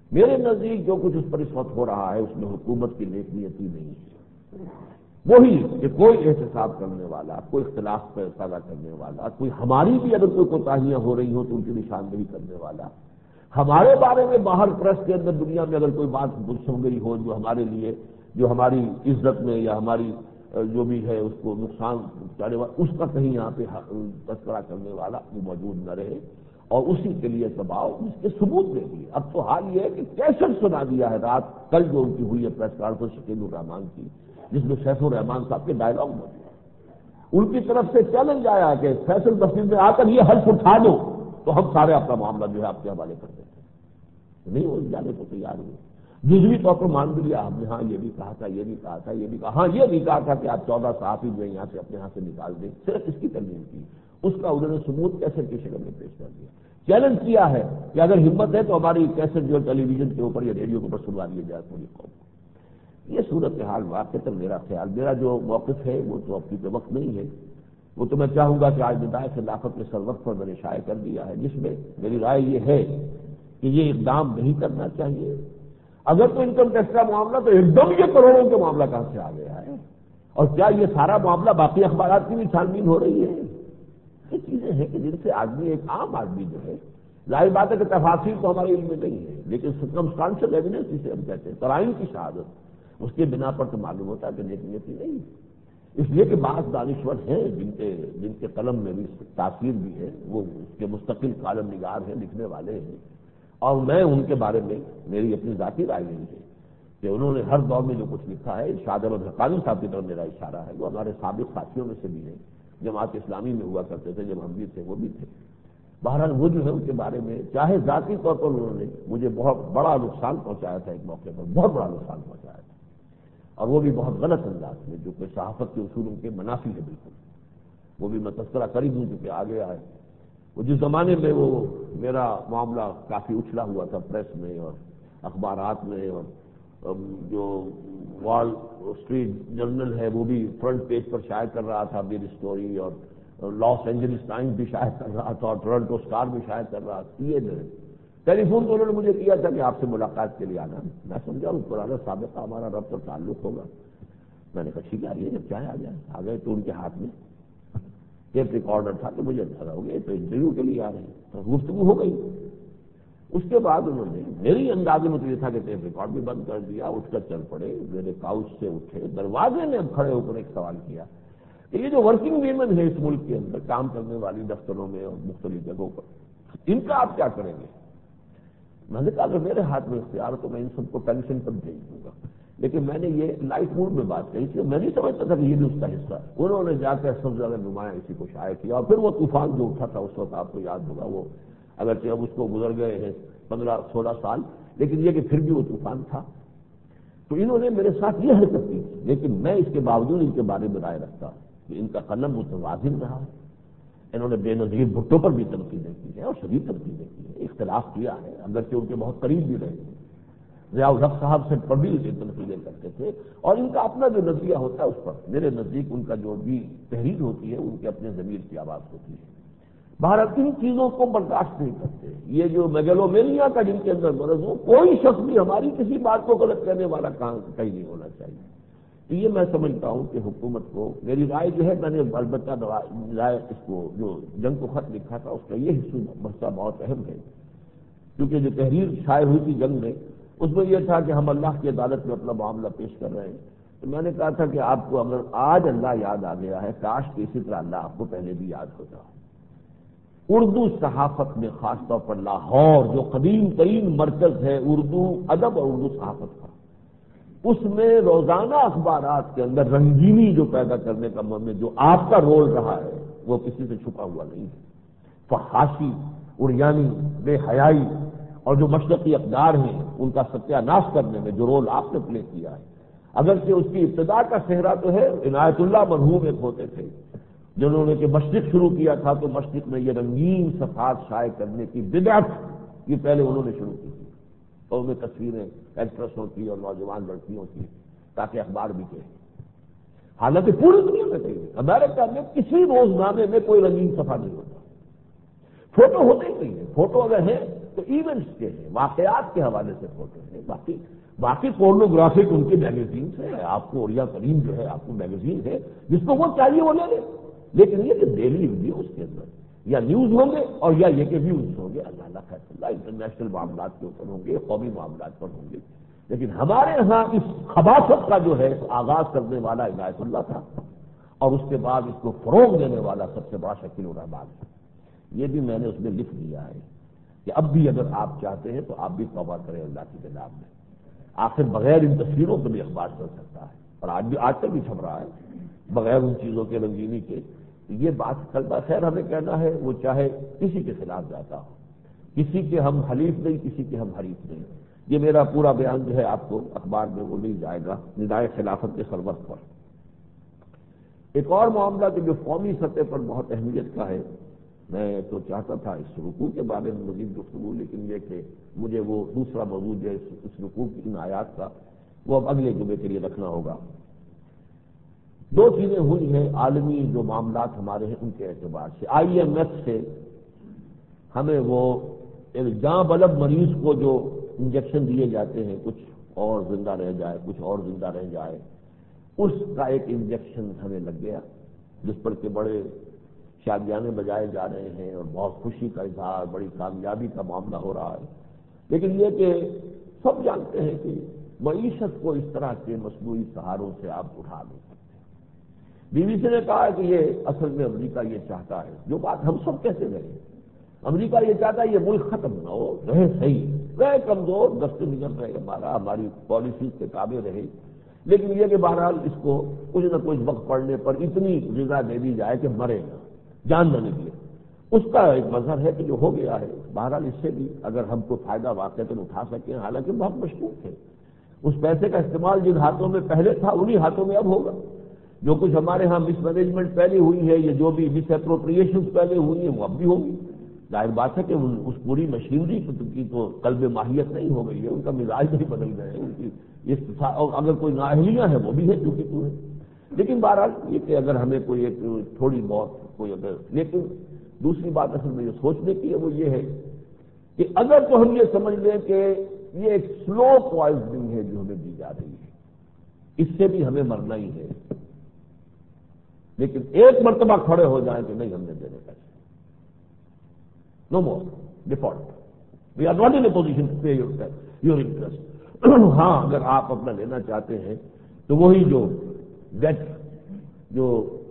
میرے نزدیک جو کچھ اس پر اس وقت ہو رہا ہے اس میں حکومت کی نیک نیتی نہیں ہے، وہی کہ کوئی احتساب کرنے والا، کوئی اختلاف پر پیدا کرنے والا، کوئی ہماری بھی اگر کوئی کوتاہیاں ہو رہی ہوں تو ان کی نشاندہی کرنے والا، ہمارے بارے میں باہر پریس کے اندر دنیا میں اگر کوئی بات سن گئی ہو جو ہمارے لیے، جو ہماری عزت میں یا ہماری جو بھی ہے اس کو نقصان پہنچانے والا، اس کا کہیں یہاں پہ تذکرہ کرنے والا وہ موجود نہ رہے، اور اسی کے لیے دباؤ اس کے ثبوت دے دیے۔ اب تو حال یہ ہے کہ کیسٹ سنا دیا ہے رات کل جو ان کی ہوئی ہے پریس کانفرنس شکیل الرحمان کی، جس میں سیف الرحمان صاحب کے ڈائلاگ موجود ہیں۔ ان کی طرف سے چیلنج آیا کہ فیصل تفصیل میں آ کر یہ حلف اٹھا دو تو ہم سارے اپنا معاملہ جو ہے آپ کے حوالے کر دیتے ہیں، نہیں وہ جانے کو تیار ہوئے۔ جزوی طور پر مان بھی لیا ہم نے، ہاں یہ بھی کہا تھا، یہ بھی کہا تھا، یہ بھی کہا، ہاں یہ بھی کہا تھا کہ آپ چودہ صحافی جو ہے یہاں سے اپنے یہاں سے نکال دیں، صرف اس کی ترمیم کی، اس کا انہوں نے ثبوت کیسٹ کی شکل میں پیش کر دیا۔ چیلنج کیا ہے کہ اگر ہمت ہے تو ہماری کیسٹ جو ٹیلی ویژن کے اوپر یا ریڈیو کے اوپر سنوا دیے جائے پوری قوم کو۔ یہ صورتحال واقعہ میرا خیال، میرا جو موقف ہے وہ تو اپنی پہ وقت نہیں ہے، وہ تو میں چاہوں گا کہ آج ندائے خلافت کے سر وقت پر میں نے شائع کر دیا ہے، جس میں میری رائے یہ ہے کہ یہ اقدام نہیں کرنا چاہیے۔ اگر تو انکم ٹیکس کا معاملہ تو ایک دم یہ کروڑوں کے معاملہ کہاں سے آ گیا ہے، اور کیا یہ سارا معاملہ باقی اخبارات کی بھی چھان بین ہو رہی ہے؟ یہ چیزیں ہیں کہ جن سے آدمی، ایک عام آدمی جو ہے، ظاہر بات ہے کہ تفاصیل تو ہمارے علم میں نہیں ہے، لیکن سرکمسٹانشل ایویڈنس جسے ہم کہتے ہیں، قرائن کی شہادت، اس کے بنا پر تو معلوم ہوتا ہے کہ نیک نیتی نہیں ہے۔ اس لیے کہ بعض دانشور ہیں جن کے جن کے قلم میں بھی تاثیر بھی ہے، وہ اس کے مستقل کالم نگار ہیں، لکھنے والے ہیں، اور میں ان کے بارے میں میری اپنی ذاتی رائے نہیں ہے کہ انہوں نے ہر دور میں جو کچھ لکھا ہے، ارشاد احمد حقانی صاحب کی طرف میرا اشارہ ہے، وہ ہمارے سابق ساتھیوں میں سے بھی ہیں، جماعت اسلامی میں ہوا کرتے تھے، جب ہم بھی تھے وہ بھی تھے۔ بہرحال وہ جو ہے ان کے بارے میں چاہے ذاتی طور پر انہوں نے مجھے بہت بڑا نقصان پہنچایا تھا، ایک موقع پر بہت بڑا نقصان پہنچایا تھا، اور وہ بھی بہت غلط انداز میں، جو کہ صحافت کے اصول ان کے منافی ہے بالکل، وہ بھی میں تذکرہ قریب ہوں چونکہ آ گیا ہے۔ وہ جس زمانے میں وہ میرا معاملہ کافی اچھلا ہوا تھا پریس میں اور اخبارات میں، اور جو وال اسٹریٹ جرنل ہے وہ بھی فرنٹ پیج پر شائع کر رہا تھا میری اسٹوری، اور لاس اینجلس ٹائمز بھی شائع کر رہا تھا، اور ٹورنٹو اسٹار بھی شائع کر رہا تھا۔ یہ جو ہے ٹیلی فون تو انہوں نے مجھے کیا تھا کہ آپ سے ملاقات کے لیے آنا، میں سمجھا وہ پرانا سابقہ ہمارا ربط اور تعلق ہوگا، میں نے کہا ٹھیک ہے آئیے، جب چاہے آ جائیں۔ آ گئے تو ان کے ہاتھ میں ٹیپ ریکارڈر تھا، تو مجھے اچھا ہو گیا تو انٹرویو کے لیے آ رہے ہیں، تو گفتگو ہو گئی۔ اس کے بعد انہوں نے میری اندازے میں تو یہ تھا کہ ٹیپ ریکارڈ بھی بند کر دیا، اٹھ کر چل پڑے، میرے کاؤچ سے اٹھے، دروازے میں اب کھڑے ہو کر ایک سوال کیا کہ یہ جو ورکنگ ویمن ہے اس ملک کے اندر کام کرنے والی دفتروں میں اور مختلف جگہوں پر، ان کا آپ کیا کریں گے؟ میں نے کہا اگر میرے ہاتھ میں اختیار تو میں ان سب کو پینشن پر بھیج دوں گا، لیکن میں نے یہ لائٹ موڈ میں بات کہی تھی، میں نہیں سمجھتا تھا کہ یہ بھی اس کا حصہ ہے۔ انہوں نے جا کر سب سے زیادہ نمایاں اسی کو شائع کیا، اور پھر وہ طوفان جو اٹھا تھا اس وقت آپ کو یاد ہوگا، وہ اگرچہ اب اس کو گزر گئے ہیں پندرہ سولہ سال، لیکن یہ کہ پھر بھی وہ طوفان تھا۔ تو انہوں نے میرے ساتھ یہ حرکت کی، لیکن میں اس کے باوجود ان کے بارے میں رائے رکھتا کہ ان کا قلم متوازن رہا ہے۔ انہوں نے بے نظیر بھٹو پر بھی تنقیدیں کی ہیں اور شدید تنقیدیں کی ہیں، اختلاف کیا ہے، اگرچہ ان کے بہت قریب بھی رہے ہیں، ضیاء الحق صاحب سے پر بھی تنقیدیں کرتے تھے، اور ان کا اپنا جو نظریہ ہوتا ہے اس پر میرے نزدیک ان کا جو بھی تحریر ہوتی ہے ان کے اپنے ضمیر کی آواز ہوتی ہے۔ بھارت ان چیزوں کو برداشت نہیں کرتے، یہ جو میگلومینیا کا جن کے اندر مرض ہو، کوئی شخص بھی ہماری کسی بات کو غلط کرنے والا کام کہیں نہیں ہونا چاہیے۔ تو یہ میں سمجھتا ہوں کہ حکومت کو، میری رائے جو ہے، میں نے البتہ رائے اس کو جو جنگ کو خط لکھا تھا اس کا یہ حصہ بہت اہم ہے، کیونکہ جو تحریر شائع ہوئی تھی جنگ میں اس میں یہ تھا کہ ہم اللہ کی عدالت میں اپنا معاملہ پیش کر رہے ہیں، تو میں نے کہا تھا کہ آپ کو اگر آج اللہ یاد آ گیا ہے، کاش کہ اسی طرح اللہ آپ کو پہلے بھی یاد ہوتا۔ اردو صحافت میں خاص طور پر لاہور جو قدیم ترین مرکز ہے اردو ادب اور اردو صحافت کا، اس میں روزانہ اخبارات کے اندر رنگینی جو پیدا کرنے کا میں جو آپ کا رول رہا ہے وہ کسی سے چھپا ہوا نہیں ہے۔ فحاشی، اڑیانی، بے حیائی اور جو مشرقی اقدار ہیں ان کا ستیہ ناش کرنے میں جو رول آپ نے پلے کیا ہے، اگرچہ اس کی ابتدا کا صحرا تو ہے عنایت اللہ مرحوم ایک ہوتے تھے جنہوں نے کہ مشرق شروع کیا تھا، تو مشرق میں یہ رنگین صفحات شائع کرنے کی بدعت یہ پہلے انہوں نے شروع کی تھی، اور میں تصویریں ایکٹریسوں کی اور نوجوان لڑکیوں کی تاکہ اخبار بھی کہیں، حالانکہ پوری دنیا میں کہیں امریکہ میں کسی روزنامے میں کوئی رنگین صفحہ نہیں ہوتا، فوٹو ہوتے ہی نہیں ہے، فوٹو اگر ہے تو تو ایونٹس کے ہیں، واقعات کے حوالے سے فوٹو ہیں، باقی باقی پورنوگرافک ان کی میگزینس ہے، آپ کو اوریا کریم جو ہے آپ کو میگزین ہے، جس کو وہ چاہیے وہ لے لے، لیکن یہ کہ ڈیلی ویڈیوز کے اندر یا نیوز ہوں گے اور یا یہ کہ ویوز ہوں گے، اللہ اللہ خیر اللہ انٹرنیشنل معاملات کے اوپر ہوں گے، قومی معاملات پر ہوں گے، لیکن ہمارے ہاں اس خباثت کا جو ہے آغاز کرنے والا عنایت اللہ تھا، اور اس کے بعد اس کو فروغ دینے والا سب سے بڑا شکیل الرحمان ہے۔ یہ بھی میں نے اس میں لکھ دیا ہے کہ اب بھی اگر آپ چاہتے ہیں تو آپ بھی توبہ کریں اللہ کی جناب میں، آخر بغیر ان تصویروں کے بھی اخبار چل سکتا ہے، اور آج بھی آج تک بھی چھپ رہا ہے بغیر ان چیزوں کے رنگینی کے۔ یہ بات کلبہ خیر ہمیں کہنا ہے، وہ چاہے کسی کے خلاف جاتا ہو، کسی کے ہم حلیف نہیں، کسی کے ہم حریف نہیں۔ یہ میرا پورا بیان جو ہے آپ کو اخبار میں وہ مل جائے گا ندائے خلافت کے سرورق پر۔ ایک اور معاملہ کہ جو قومی سطح پر بہت اہمیت کا ہے، میں تو چاہتا تھا اس رکوع کے بارے میں مزید گفتگو، لیکن یہ کہ مجھے وہ دوسرا موضوع جو ہے اس رکوع کی ان آیات کا وہ اب اگلے جمعے کے لیے رکھنا ہوگا۔ دو چیزیں ہوئی ہیں عالمی جو معاملات ہمارے ہیں ان کے اعتبار سے۔ آئی ایم ایف سے ہمیں وہ ایک جاں بلب مریض کو جو انجیکشن دیے جاتے ہیں، کچھ اور زندہ رہ جائے کچھ اور زندہ رہ جائے، اس کا ایک انجیکشن ہمیں لگ گیا، جس پر کہ بڑے شادیانے بجائے جا رہے ہیں اور بہت خوشی کا اظہار، بڑی کامیابی کا معاملہ ہو رہا ہے، لیکن یہ کہ سب جانتے ہیں کہ معیشت کو اس طرح کے مصنوعی سہاروں سے آپ اٹھا نہیں سکتے۔ بی بی سی نے کہا ہے کہ یہ اصل میں امریکہ یہ چاہتا ہے، جو بات ہم سب کہتے رہے، امریکہ یہ چاہتا ہے یہ ملک ختم نہ ہو، رہے صحیح، رہے کمزور، دست نگل رہے ہمارا، ہماری پالیسیز کے تابع رہے، لیکن یہ کہ بہرحال اس کو کچھ نہ کچھ وقت پڑنے پر اتنی غذا دے دی جائے کہ مرے گا، جان نہ نکلے۔ اس کا ایک مظہر ہے کہ جو ہو گیا ہے، بہرحال اس سے بھی اگر ہم کو فائدہ واقعتاً اٹھا سکیں، حالانکہ بہت مشکوک ہے، اس پیسے کا استعمال جن ہاتھوں میں پہلے تھا انہی ہاتھوں میں اب ہوگا۔ جو کچھ ہمارے ہاں مس مینجمنٹ پہلے ہوئی ہے، یہ جو بھی مس اپروپریشن پہلے ہوئی ہیں وہ اب بھی ہوگی۔ ظاہر بات ہے کہ اس پوری مشینری کی تو قلب ماہیت نہیں ہو گئی ہے، ان کا مزاج نہیں بدل گئے ہیں، ان کی اور اگر کوئی نااہلیاں ہیں وہ بھی ہے چونکہ تو ہے، لیکن بہرحال یہ کہ اگر ہمیں کوئی ایک تھوڑی بہت کوئی اگر، لیکن دوسری بات اصل میں جو سوچنے کی ہے وہ یہ ہے کہ اگر تو ہم یہ سمجھ لیں کہ یہ ایک سلو پوائزننگ ہے جو ہمیں دی جا رہی ہے، اس سے بھی ہمیں مرنا ہی ہے، لیکن ایک مرتبہ کھڑے ہو جائیں کہ نہیں ہم نے دینے پیسے، no more default, we are not in a position to pay your your interest. ہاں اگر آپ اپنا لینا چاہتے ہیں تو وہی جو ڈیٹ جو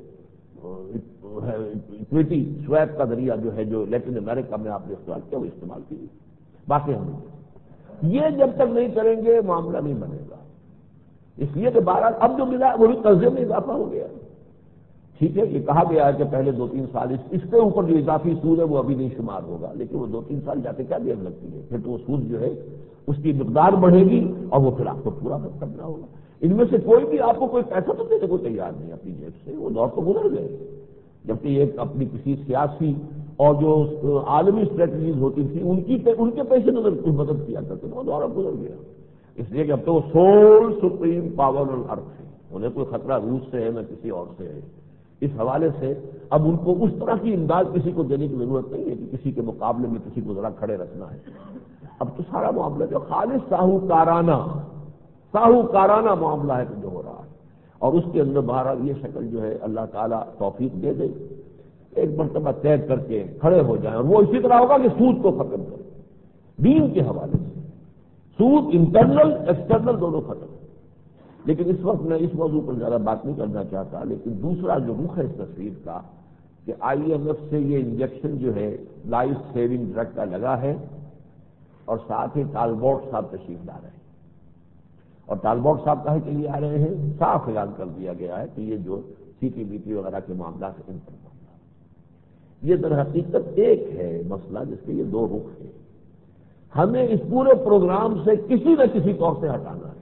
اکویٹی سویپ کا ذریعہ جو ہے جو لیٹن امریکہ میں آپ نے استعمال کیا وہ استعمال کیجیے، باقی ہم نہیں، یہ جب تک نہیں کریں گے معاملہ نہیں بنے گا۔ اس لیے کہ بہرحال اب جو ملا وہ بھی قرضے میں اضافہ ہو گیا، ٹھیک ہے یہ کہا گیا ہے کہ پہلے دو تین سال اس اس کے اوپر جو اضافی سود ہے وہ ابھی نہیں شمار ہوگا، لیکن وہ دو تین سال جاتے کیا دیر لگتی ہے، پھر تو وہ سود جو ہے اس کی مقدار بڑھے گی اور وہ پھر آپ کو پورا کرنا ہوگا۔ ان میں سے کوئی بھی آپ کو کوئی پیسہ تو دینے کو تیار نہیں اپنی جیب سے، وہ دور تو گزر گئے، جبکہ یہ اپنی کسی سیاسی اور جو عالمی اسٹریٹجیز ہوتی تھی ان کی ان کے پیسے نظر کچھ مدد کیا کرتے تھے، وہ دور اب گزر گیا، اس لیے کہ اب تو وہ sole supreme power on earth ہے، انہیں کوئی خطرہ روس سے ہے نہ کسی اور سے ہے، اس حوالے سے اب ان کو اس طرح کی امداد کسی کو دینے کی ضرورت نہیں ہے کہ کسی کے مقابلے میں کسی کو ذرا کھڑے رکھنا ہے۔ اب تو سارا معاملہ جو خالص ساہوکارانہ ساہوکارانہ معاملہ ہے جو ہو رہا ہے، اور اس کے اندر بہرحال یہ شکل جو ہے اللہ تعالیٰ توفیق دے دے، ایک مرتبہ طے کر کے کھڑے ہو جائیں، اور وہ اسی طرح ہوگا کہ سود کو ختم کریں دین کے حوالے سے، سود انٹرنل ایکسٹرنل دونوں ختم۔ لیکن اس وقت میں اس موضوع پر زیادہ بات نہیں کرنا چاہتا، لیکن دوسرا جو رخ ہے اس تصویر کا کہ آئی ایم ایف سے یہ انجیکشن جو ہے لائف سیونگ ڈرگ کا لگا ہے، اور ساتھ ہی ٹالبوٹ صاحب تشریف لا رہے ہیں، اور ٹالبوٹ صاحب کہے کے لیے آ رہے ہیں، صاف اعلان کر دیا گیا ہے کہ یہ جو سی ٹی بی ٹی وغیرہ کے معاملات ہیں ان پر معاملہ، یہ در حقیقت ایک ہے مسئلہ جس کے یہ دو رخ ہیں، ہمیں اس پورے پروگرام سے کسی نہ کسی طور سے ہٹانا ہے۔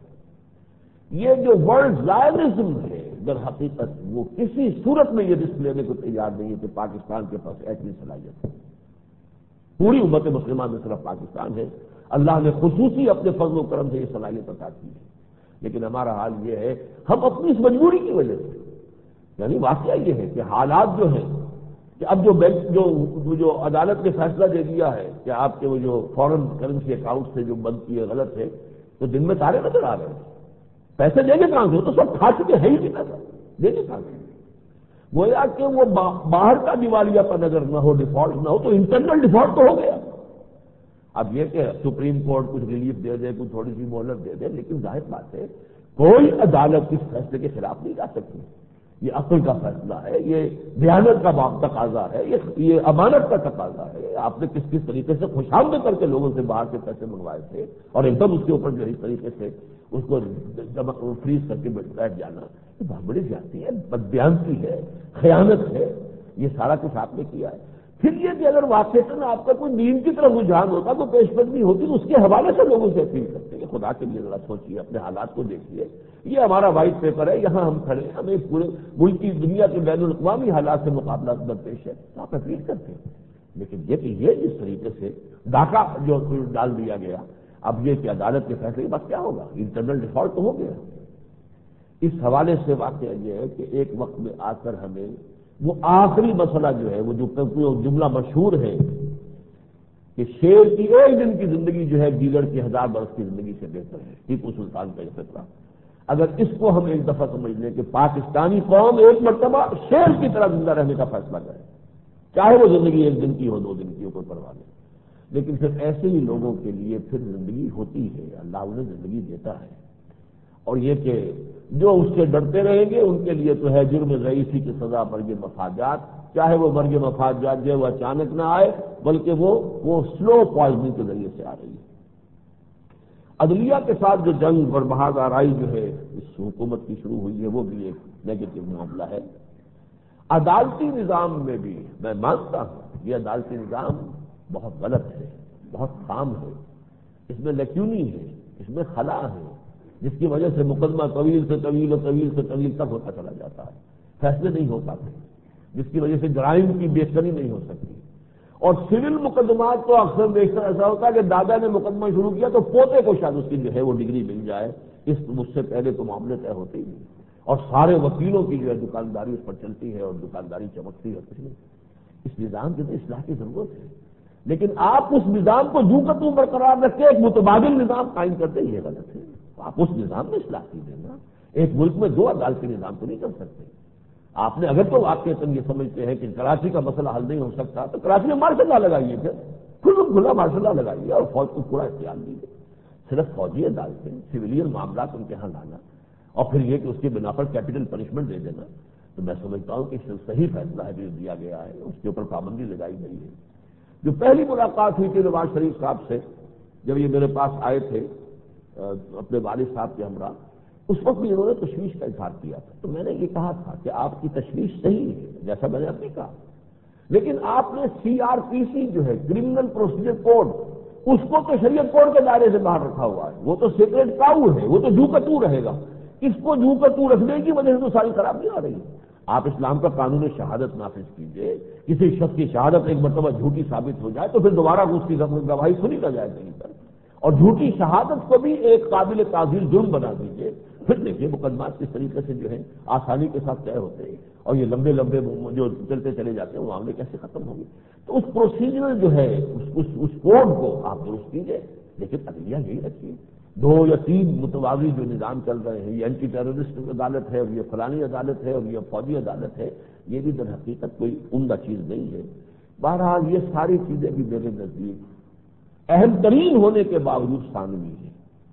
یہ جو ورلڈ زائرزم ہے در حقیقت وہ کسی صورت میں یہ رسک لینے کو تیار نہیں ہے کہ پاکستان کے پاس ایسی صلاحیت ہے، پوری امت مسلمہ میں صرف پاکستان ہے، اللہ نے خصوصی اپنے فضل و کرم سے یہ صلاحیت عطا کی ہے، لیکن ہمارا حال یہ ہے ہم اپنی اس مجبوری کی وجہ سے، یعنی واقعہ یہ ہے کہ حالات جو ہیں کہ اب جو بینک جو جو عدالت نے فیصلہ دے دیا ہے کہ آپ کے وہ جو فورن کرنسی اکاؤنٹ سے جو بند کیے غلط ہے، تو دن میں تارے نظر آ رہے ہیں، پیسے دیں گے کہاں سے؟ تو سب کھا چکے ہیں ہی نہیں پیسہ، دیں گے کہاں سے؟ گویا کہ وہ باہر کا دیوالیہ پر نظر نہ ہو، ڈیفالٹ نہ ہو، تو انٹرنل ڈیفالٹ تو ہو گیا۔ اب یہ کہ سپریم کورٹ کچھ ریلیف دے دے، کچھ تھوڑی سی مہلت دے دے، لیکن ظاہر بات ہے کوئی عدالت اس فیصلے کے خلاف نہیں جا سکتی۔ یہ عقل کا فیصلہ ہے، یہ دیانت کا تقاضا ہے، یہ امانت کا تقاضا ہے۔ آپ نے کس کس طریقے سے خوشامد کر کے لوگوں سے باہر سے پیسے منگوائے تھے اور ایک دم اس کے اوپر جو اس طریقے سے اس کو فریز کر کے بیٹھ جانا، یہ بہت بڑی زیادتی ہے، بددیانتی ہے، خیانت ہے، یہ سارا کچھ آپ نے کیا ہے۔ پھر یہ کہ اگر واقعتاً آپ کا کوئی دین کی طرف رجحان ہوتا تو پیش قدمی ہوتی تو اس کے حوالے سے لوگوں سے اپیل کرتے ہیں۔ خدا کے لیے ذرا سوچیے، اپنے حالات کو دیکھیے، یہ ہمارا وائٹ پیپر ہے، یہاں ہم کھڑے ہیں، ہمیں پورے ملک کی دنیا کے بین الاقوامی حالات سے مقابلہ درپیش ہے، تو آپ اپیل کرتے ہیں۔ لیکن یہ کہ یہ جس طریقے سے ڈاکہ جو ڈال دیا گیا، اب یہ کہ عدالت کے فیصلے کے بعد کیا ہوگا؟ انٹرنل ڈیفالٹ تو ہو گیا۔ اس حوالے سے واقعہ یہ ہے کہ ایک وقت میں آ کر ہمیں وہ آخری مسئلہ جو ہے، وہ جو جملہ مشہور ہے کہ شیر کی ایک دن کی زندگی جو ہے گیدڑ کی ہزار برس کی زندگی سے بہتر ہے، ٹیپو سلطان کا یہ فطرہ، اگر اس کو ہم ایک دفعہ سمجھ لیں کہ پاکستانی قوم ایک مرتبہ شیر کی طرح زندہ رہنے کا فیصلہ کرے، چاہے وہ زندگی ایک دن کی ہو، دو دن کی ہو، کوئی پرواہ نہیں، لیکن پھر ایسے ہی لوگوں کے لیے پھر زندگی ہوتی ہے، اللہ انہیں زندگی دیتا ہے، اور یہ کہ جو اس سے ڈرتے رہیں گے ان کے لیے تو ہے جرم رئیسی کی سزا مرگ مفاجات، چاہے وہ مرگ مفاجات جو ہے وہ اچانک نہ آئے بلکہ وہ وہ سلو پوائزننگ کے ذریعے سے آ رہی ہے۔ عدلیہ کے ساتھ جو جنگ بربہاد آرائی جو ہے اس حکومت کی شروع ہوئی ہے، وہ بھی ایک نیگیٹو معاملہ ہے۔ عدالتی نظام میں بھی میں مانتا ہوں یہ عدالتی نظام بہت غلط ہے، بہت خام ہے، اس میں لیکیونی ہے، اس میں خلا ہے، جس کی وجہ سے مقدمہ طویل سے طویل اور طویل سے طویل تک ہوتا چلا جاتا ہے، فیصلے نہیں ہو پاتے، جس کی وجہ سے جرائم کی بہتری نہیں ہو سکتی۔ اور سول مقدمات تو اکثر بیشتر ایسا ہوتا ہے کہ دادا نے مقدمہ شروع کیا تو پوتے کو شاید اس کی جو ہے وہ ڈگری مل جائے، اس مجھ سے پہلے تو معاملے طے ہوتے ہی نہیں، اور سارے وکیلوں کی جو ہے دکانداری اس پر چلتی ہے اور دکانداری چمکتی ہے، کچھ نہیں۔ اس نظام کی تو اصلاح کی ضرورت ہے، لیکن آپ اس نظام کو جو کا توں برقرار رکھ کے ایک متبادل نظام قائم کرتے یہ غلط ہے۔ آپ اس نظام میں اصلاح کی دینا، ایک ملک میں دو عدالتی نظام تو نہیں کر سکتے۔ آپ نے اگر تو واقعی یہ سمجھتے ہیں کہ کراچی کا مسئلہ حل نہیں ہو سکتا تو کراچی میں مارشل لا لگائیے، پھر کھلا کھلا مارشل لا لگائیے اور فوج کو پورا اختیار دیجیے، صرف فوجی عدالتیں سویلین معاملات ان کے یہاں لانا، اور پھر یہ کہ اس کے بنا پر کیپٹل پنشمنٹ دے دینا، تو میں سمجھتا ہوں کہ صحیح فیصلہ ہے جو دیا گیا ہے، اس کے اوپر پابندی لگائی گئی ہے۔ جو پہلی ملاقات ہوئی تھی نواز شریف صاحب سے، جب یہ میرے پاس آئے تھے اپنے والد صاحب کے ہمراہ، اس وقت بھی انہوں نے تشویش کا اظہار کیا تھا، تو میں نے یہ کہا تھا کہ آپ کی تشویش صحیح ہے جیسا میں نے اب بھی کہا، لیکن آپ نے سی آر پی سی جو ہے کرمنل پروسیجر کوڈ، اس کو تو شریعت کوڈ کے دائرے سے باہر رکھا ہوا ہے، وہ تو سیکرٹ کاؤ ہے، وہ تو جو کا تو رہے گا، اس کو جو کا تو رکھنے کی وجہ سے تو ساری خرابی آ رہی ہے۔ آپ اسلام کا قانون شہادت نافذ کیجئے، کسی شخص کی شہادت ایک مرتبہ جھوٹی ثابت ہو جائے تو پھر دوبارہ اس کی گواہی سنی نہ جائے کہیں پر، اور جھوٹی شہادت کو بھی ایک قابل تعزیر جرم بنا دیجئے، پھر دیکھیے مقدمات کس طریقے سے جو ہے آسانی کے ساتھ طے ہوتے ہیں، اور یہ لمبے لمبے جو چلتے چلے جاتے ہیں وہ معاملے کیسے ختم ہوں گے۔ تو اس پروسیجر جو ہے اس, اس, اس کوڈ کو آپ درست کیجئے، لیکن عدلیہ یہی رکھیے۔ دو یا تین متوازی جو نظام چل رہے ہیں، یہ اینٹی ٹیررسٹ عدالت ہے اور یہ فلانی عدالت ہے اور یہ فوجی عدالت ہے، یہ بھی در حقیقت کوئی عمدہ چیز نہیں ہے۔ بہرحال یہ ساری چیزیں بھی میرے نزدیک اہم ترین ہونے کے باوجود ثانوی ہیں۔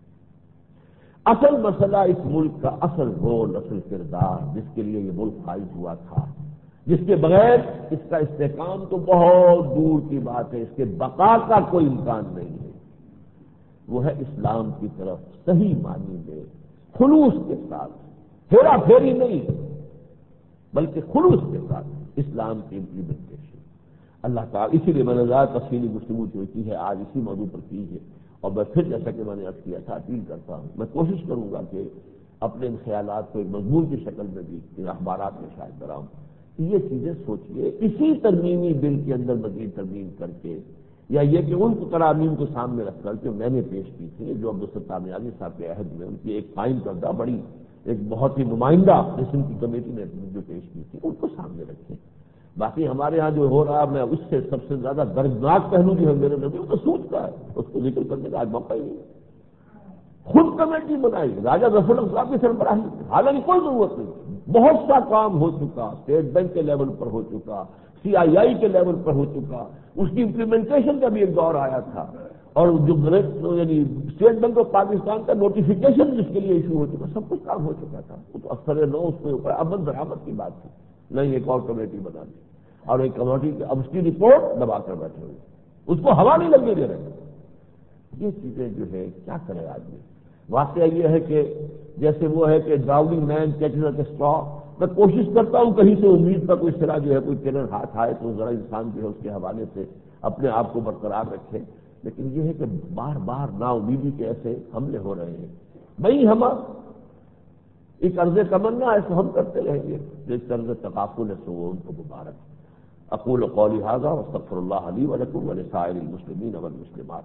اصل مسئلہ اس ملک کا اصل رول، اصل کردار، جس کے لیے یہ ملک قائم ہوا تھا، جس کے بغیر اس کا استحکام تو بہت دور کی بات ہے، اس کے بقا کا کوئی امکان نہیں ہے، وہ ہے اسلام کی طرف صحیح معنی میں خلوص کے ساتھ، ہیرا پھیری نہیں بلکہ خلوص کے ساتھ اسلام کی امپلیمنٹیشن۔ اللہ تعالیٰ، اسی لیے میں نے زیادہ تفصیلی گفتگو جو کی ہے آج اسی موضوع پر کی ہے، اور میں پھر جیسا کہ میں نے عرض کیا تھا اپیل کرتا ہوں، میں کوشش کروں گا کہ اپنے ان خیالات کو ایک مضمون کی شکل میں بھی ان اخبارات میں شائع کراؤں۔ یہ چیزیں سوچئے، اسی ترمیمی بل کے اندر مزید ترمیم کر کے، یا یہ کہ ان ترامیم کو سامنے رکھ کر جو میں نے پیش کی تھی، جو عبدالستار نیازی صاحب کے عہد میں ان کی ایک قائم کردہ بڑی ایک بہت ہی نمائندہ قسم کی کمیٹی نے جو پیش کی تھی، ان کو سامنے رکھیں، باقی ہمارے ہاں جو ہو رہا، میں اس سے سب سے زیادہ دردناک پہلو جو ہے میرے نبی تو سوچ کا ہے، اس کو ذکر کرنے کا آج موقع ہی نہیں۔ خود کمیٹی بنائی راجہ ظفر صاحب کی سربراہی، حالانکہ کوئی ضرورت نہیں، بہت سا کام ہو چکا، اسٹیٹ بینک کے لیول پر ہو چکا، سی آئی آئی کے لیول پر ہو چکا، اس کی امپلیمنٹیشن کا بھی ایک دور آیا تھا، اور جو یعنی اسٹیٹ بینک آف پاکستان کا نوٹیفیکیشن جس کے لیے ایشو ہو چکا، سب کچھ کام ہو چکا تھا، وہ تو افسر نو اس کے اوپر امن درآمد کی بات تھی، نہیں ایک اور کمیٹی بنا دی، اور ایک کمیٹی اب اس کی رپورٹ دبا کر بیٹھے ہوئے، اس کو ہوا نہیں لگنے دے رہے۔ یہ چیزیں جو ہے کیا کرے آدمی؟ واقعہ یہ ہے کہ جیسے وہ ہے کہ ڈراؤننگ مین کیچز اے اسٹرا، میں کوشش کرتا ہوں کہیں سے امید کا کوئی سرا جو ہے کوئی کنر ہاتھ آئے تو ذرا انسان جو ہے اس کے حوالے سے اپنے آپ کو برقرار رکھے، لیکن یہ ہے کہ بار بار نا امیدی کے ایسے حملے ہو رہے ہیں۔ نہیں، ہم ایک عرض تمنا ایسا ہم کرتے رہیں گے، جس عرض تقافل ہے سو وہ ان کو مبارک۔ اقول قولی ھذا واستغفر اللہ لی ولکم ولسائر المسلمین والمسلمات۔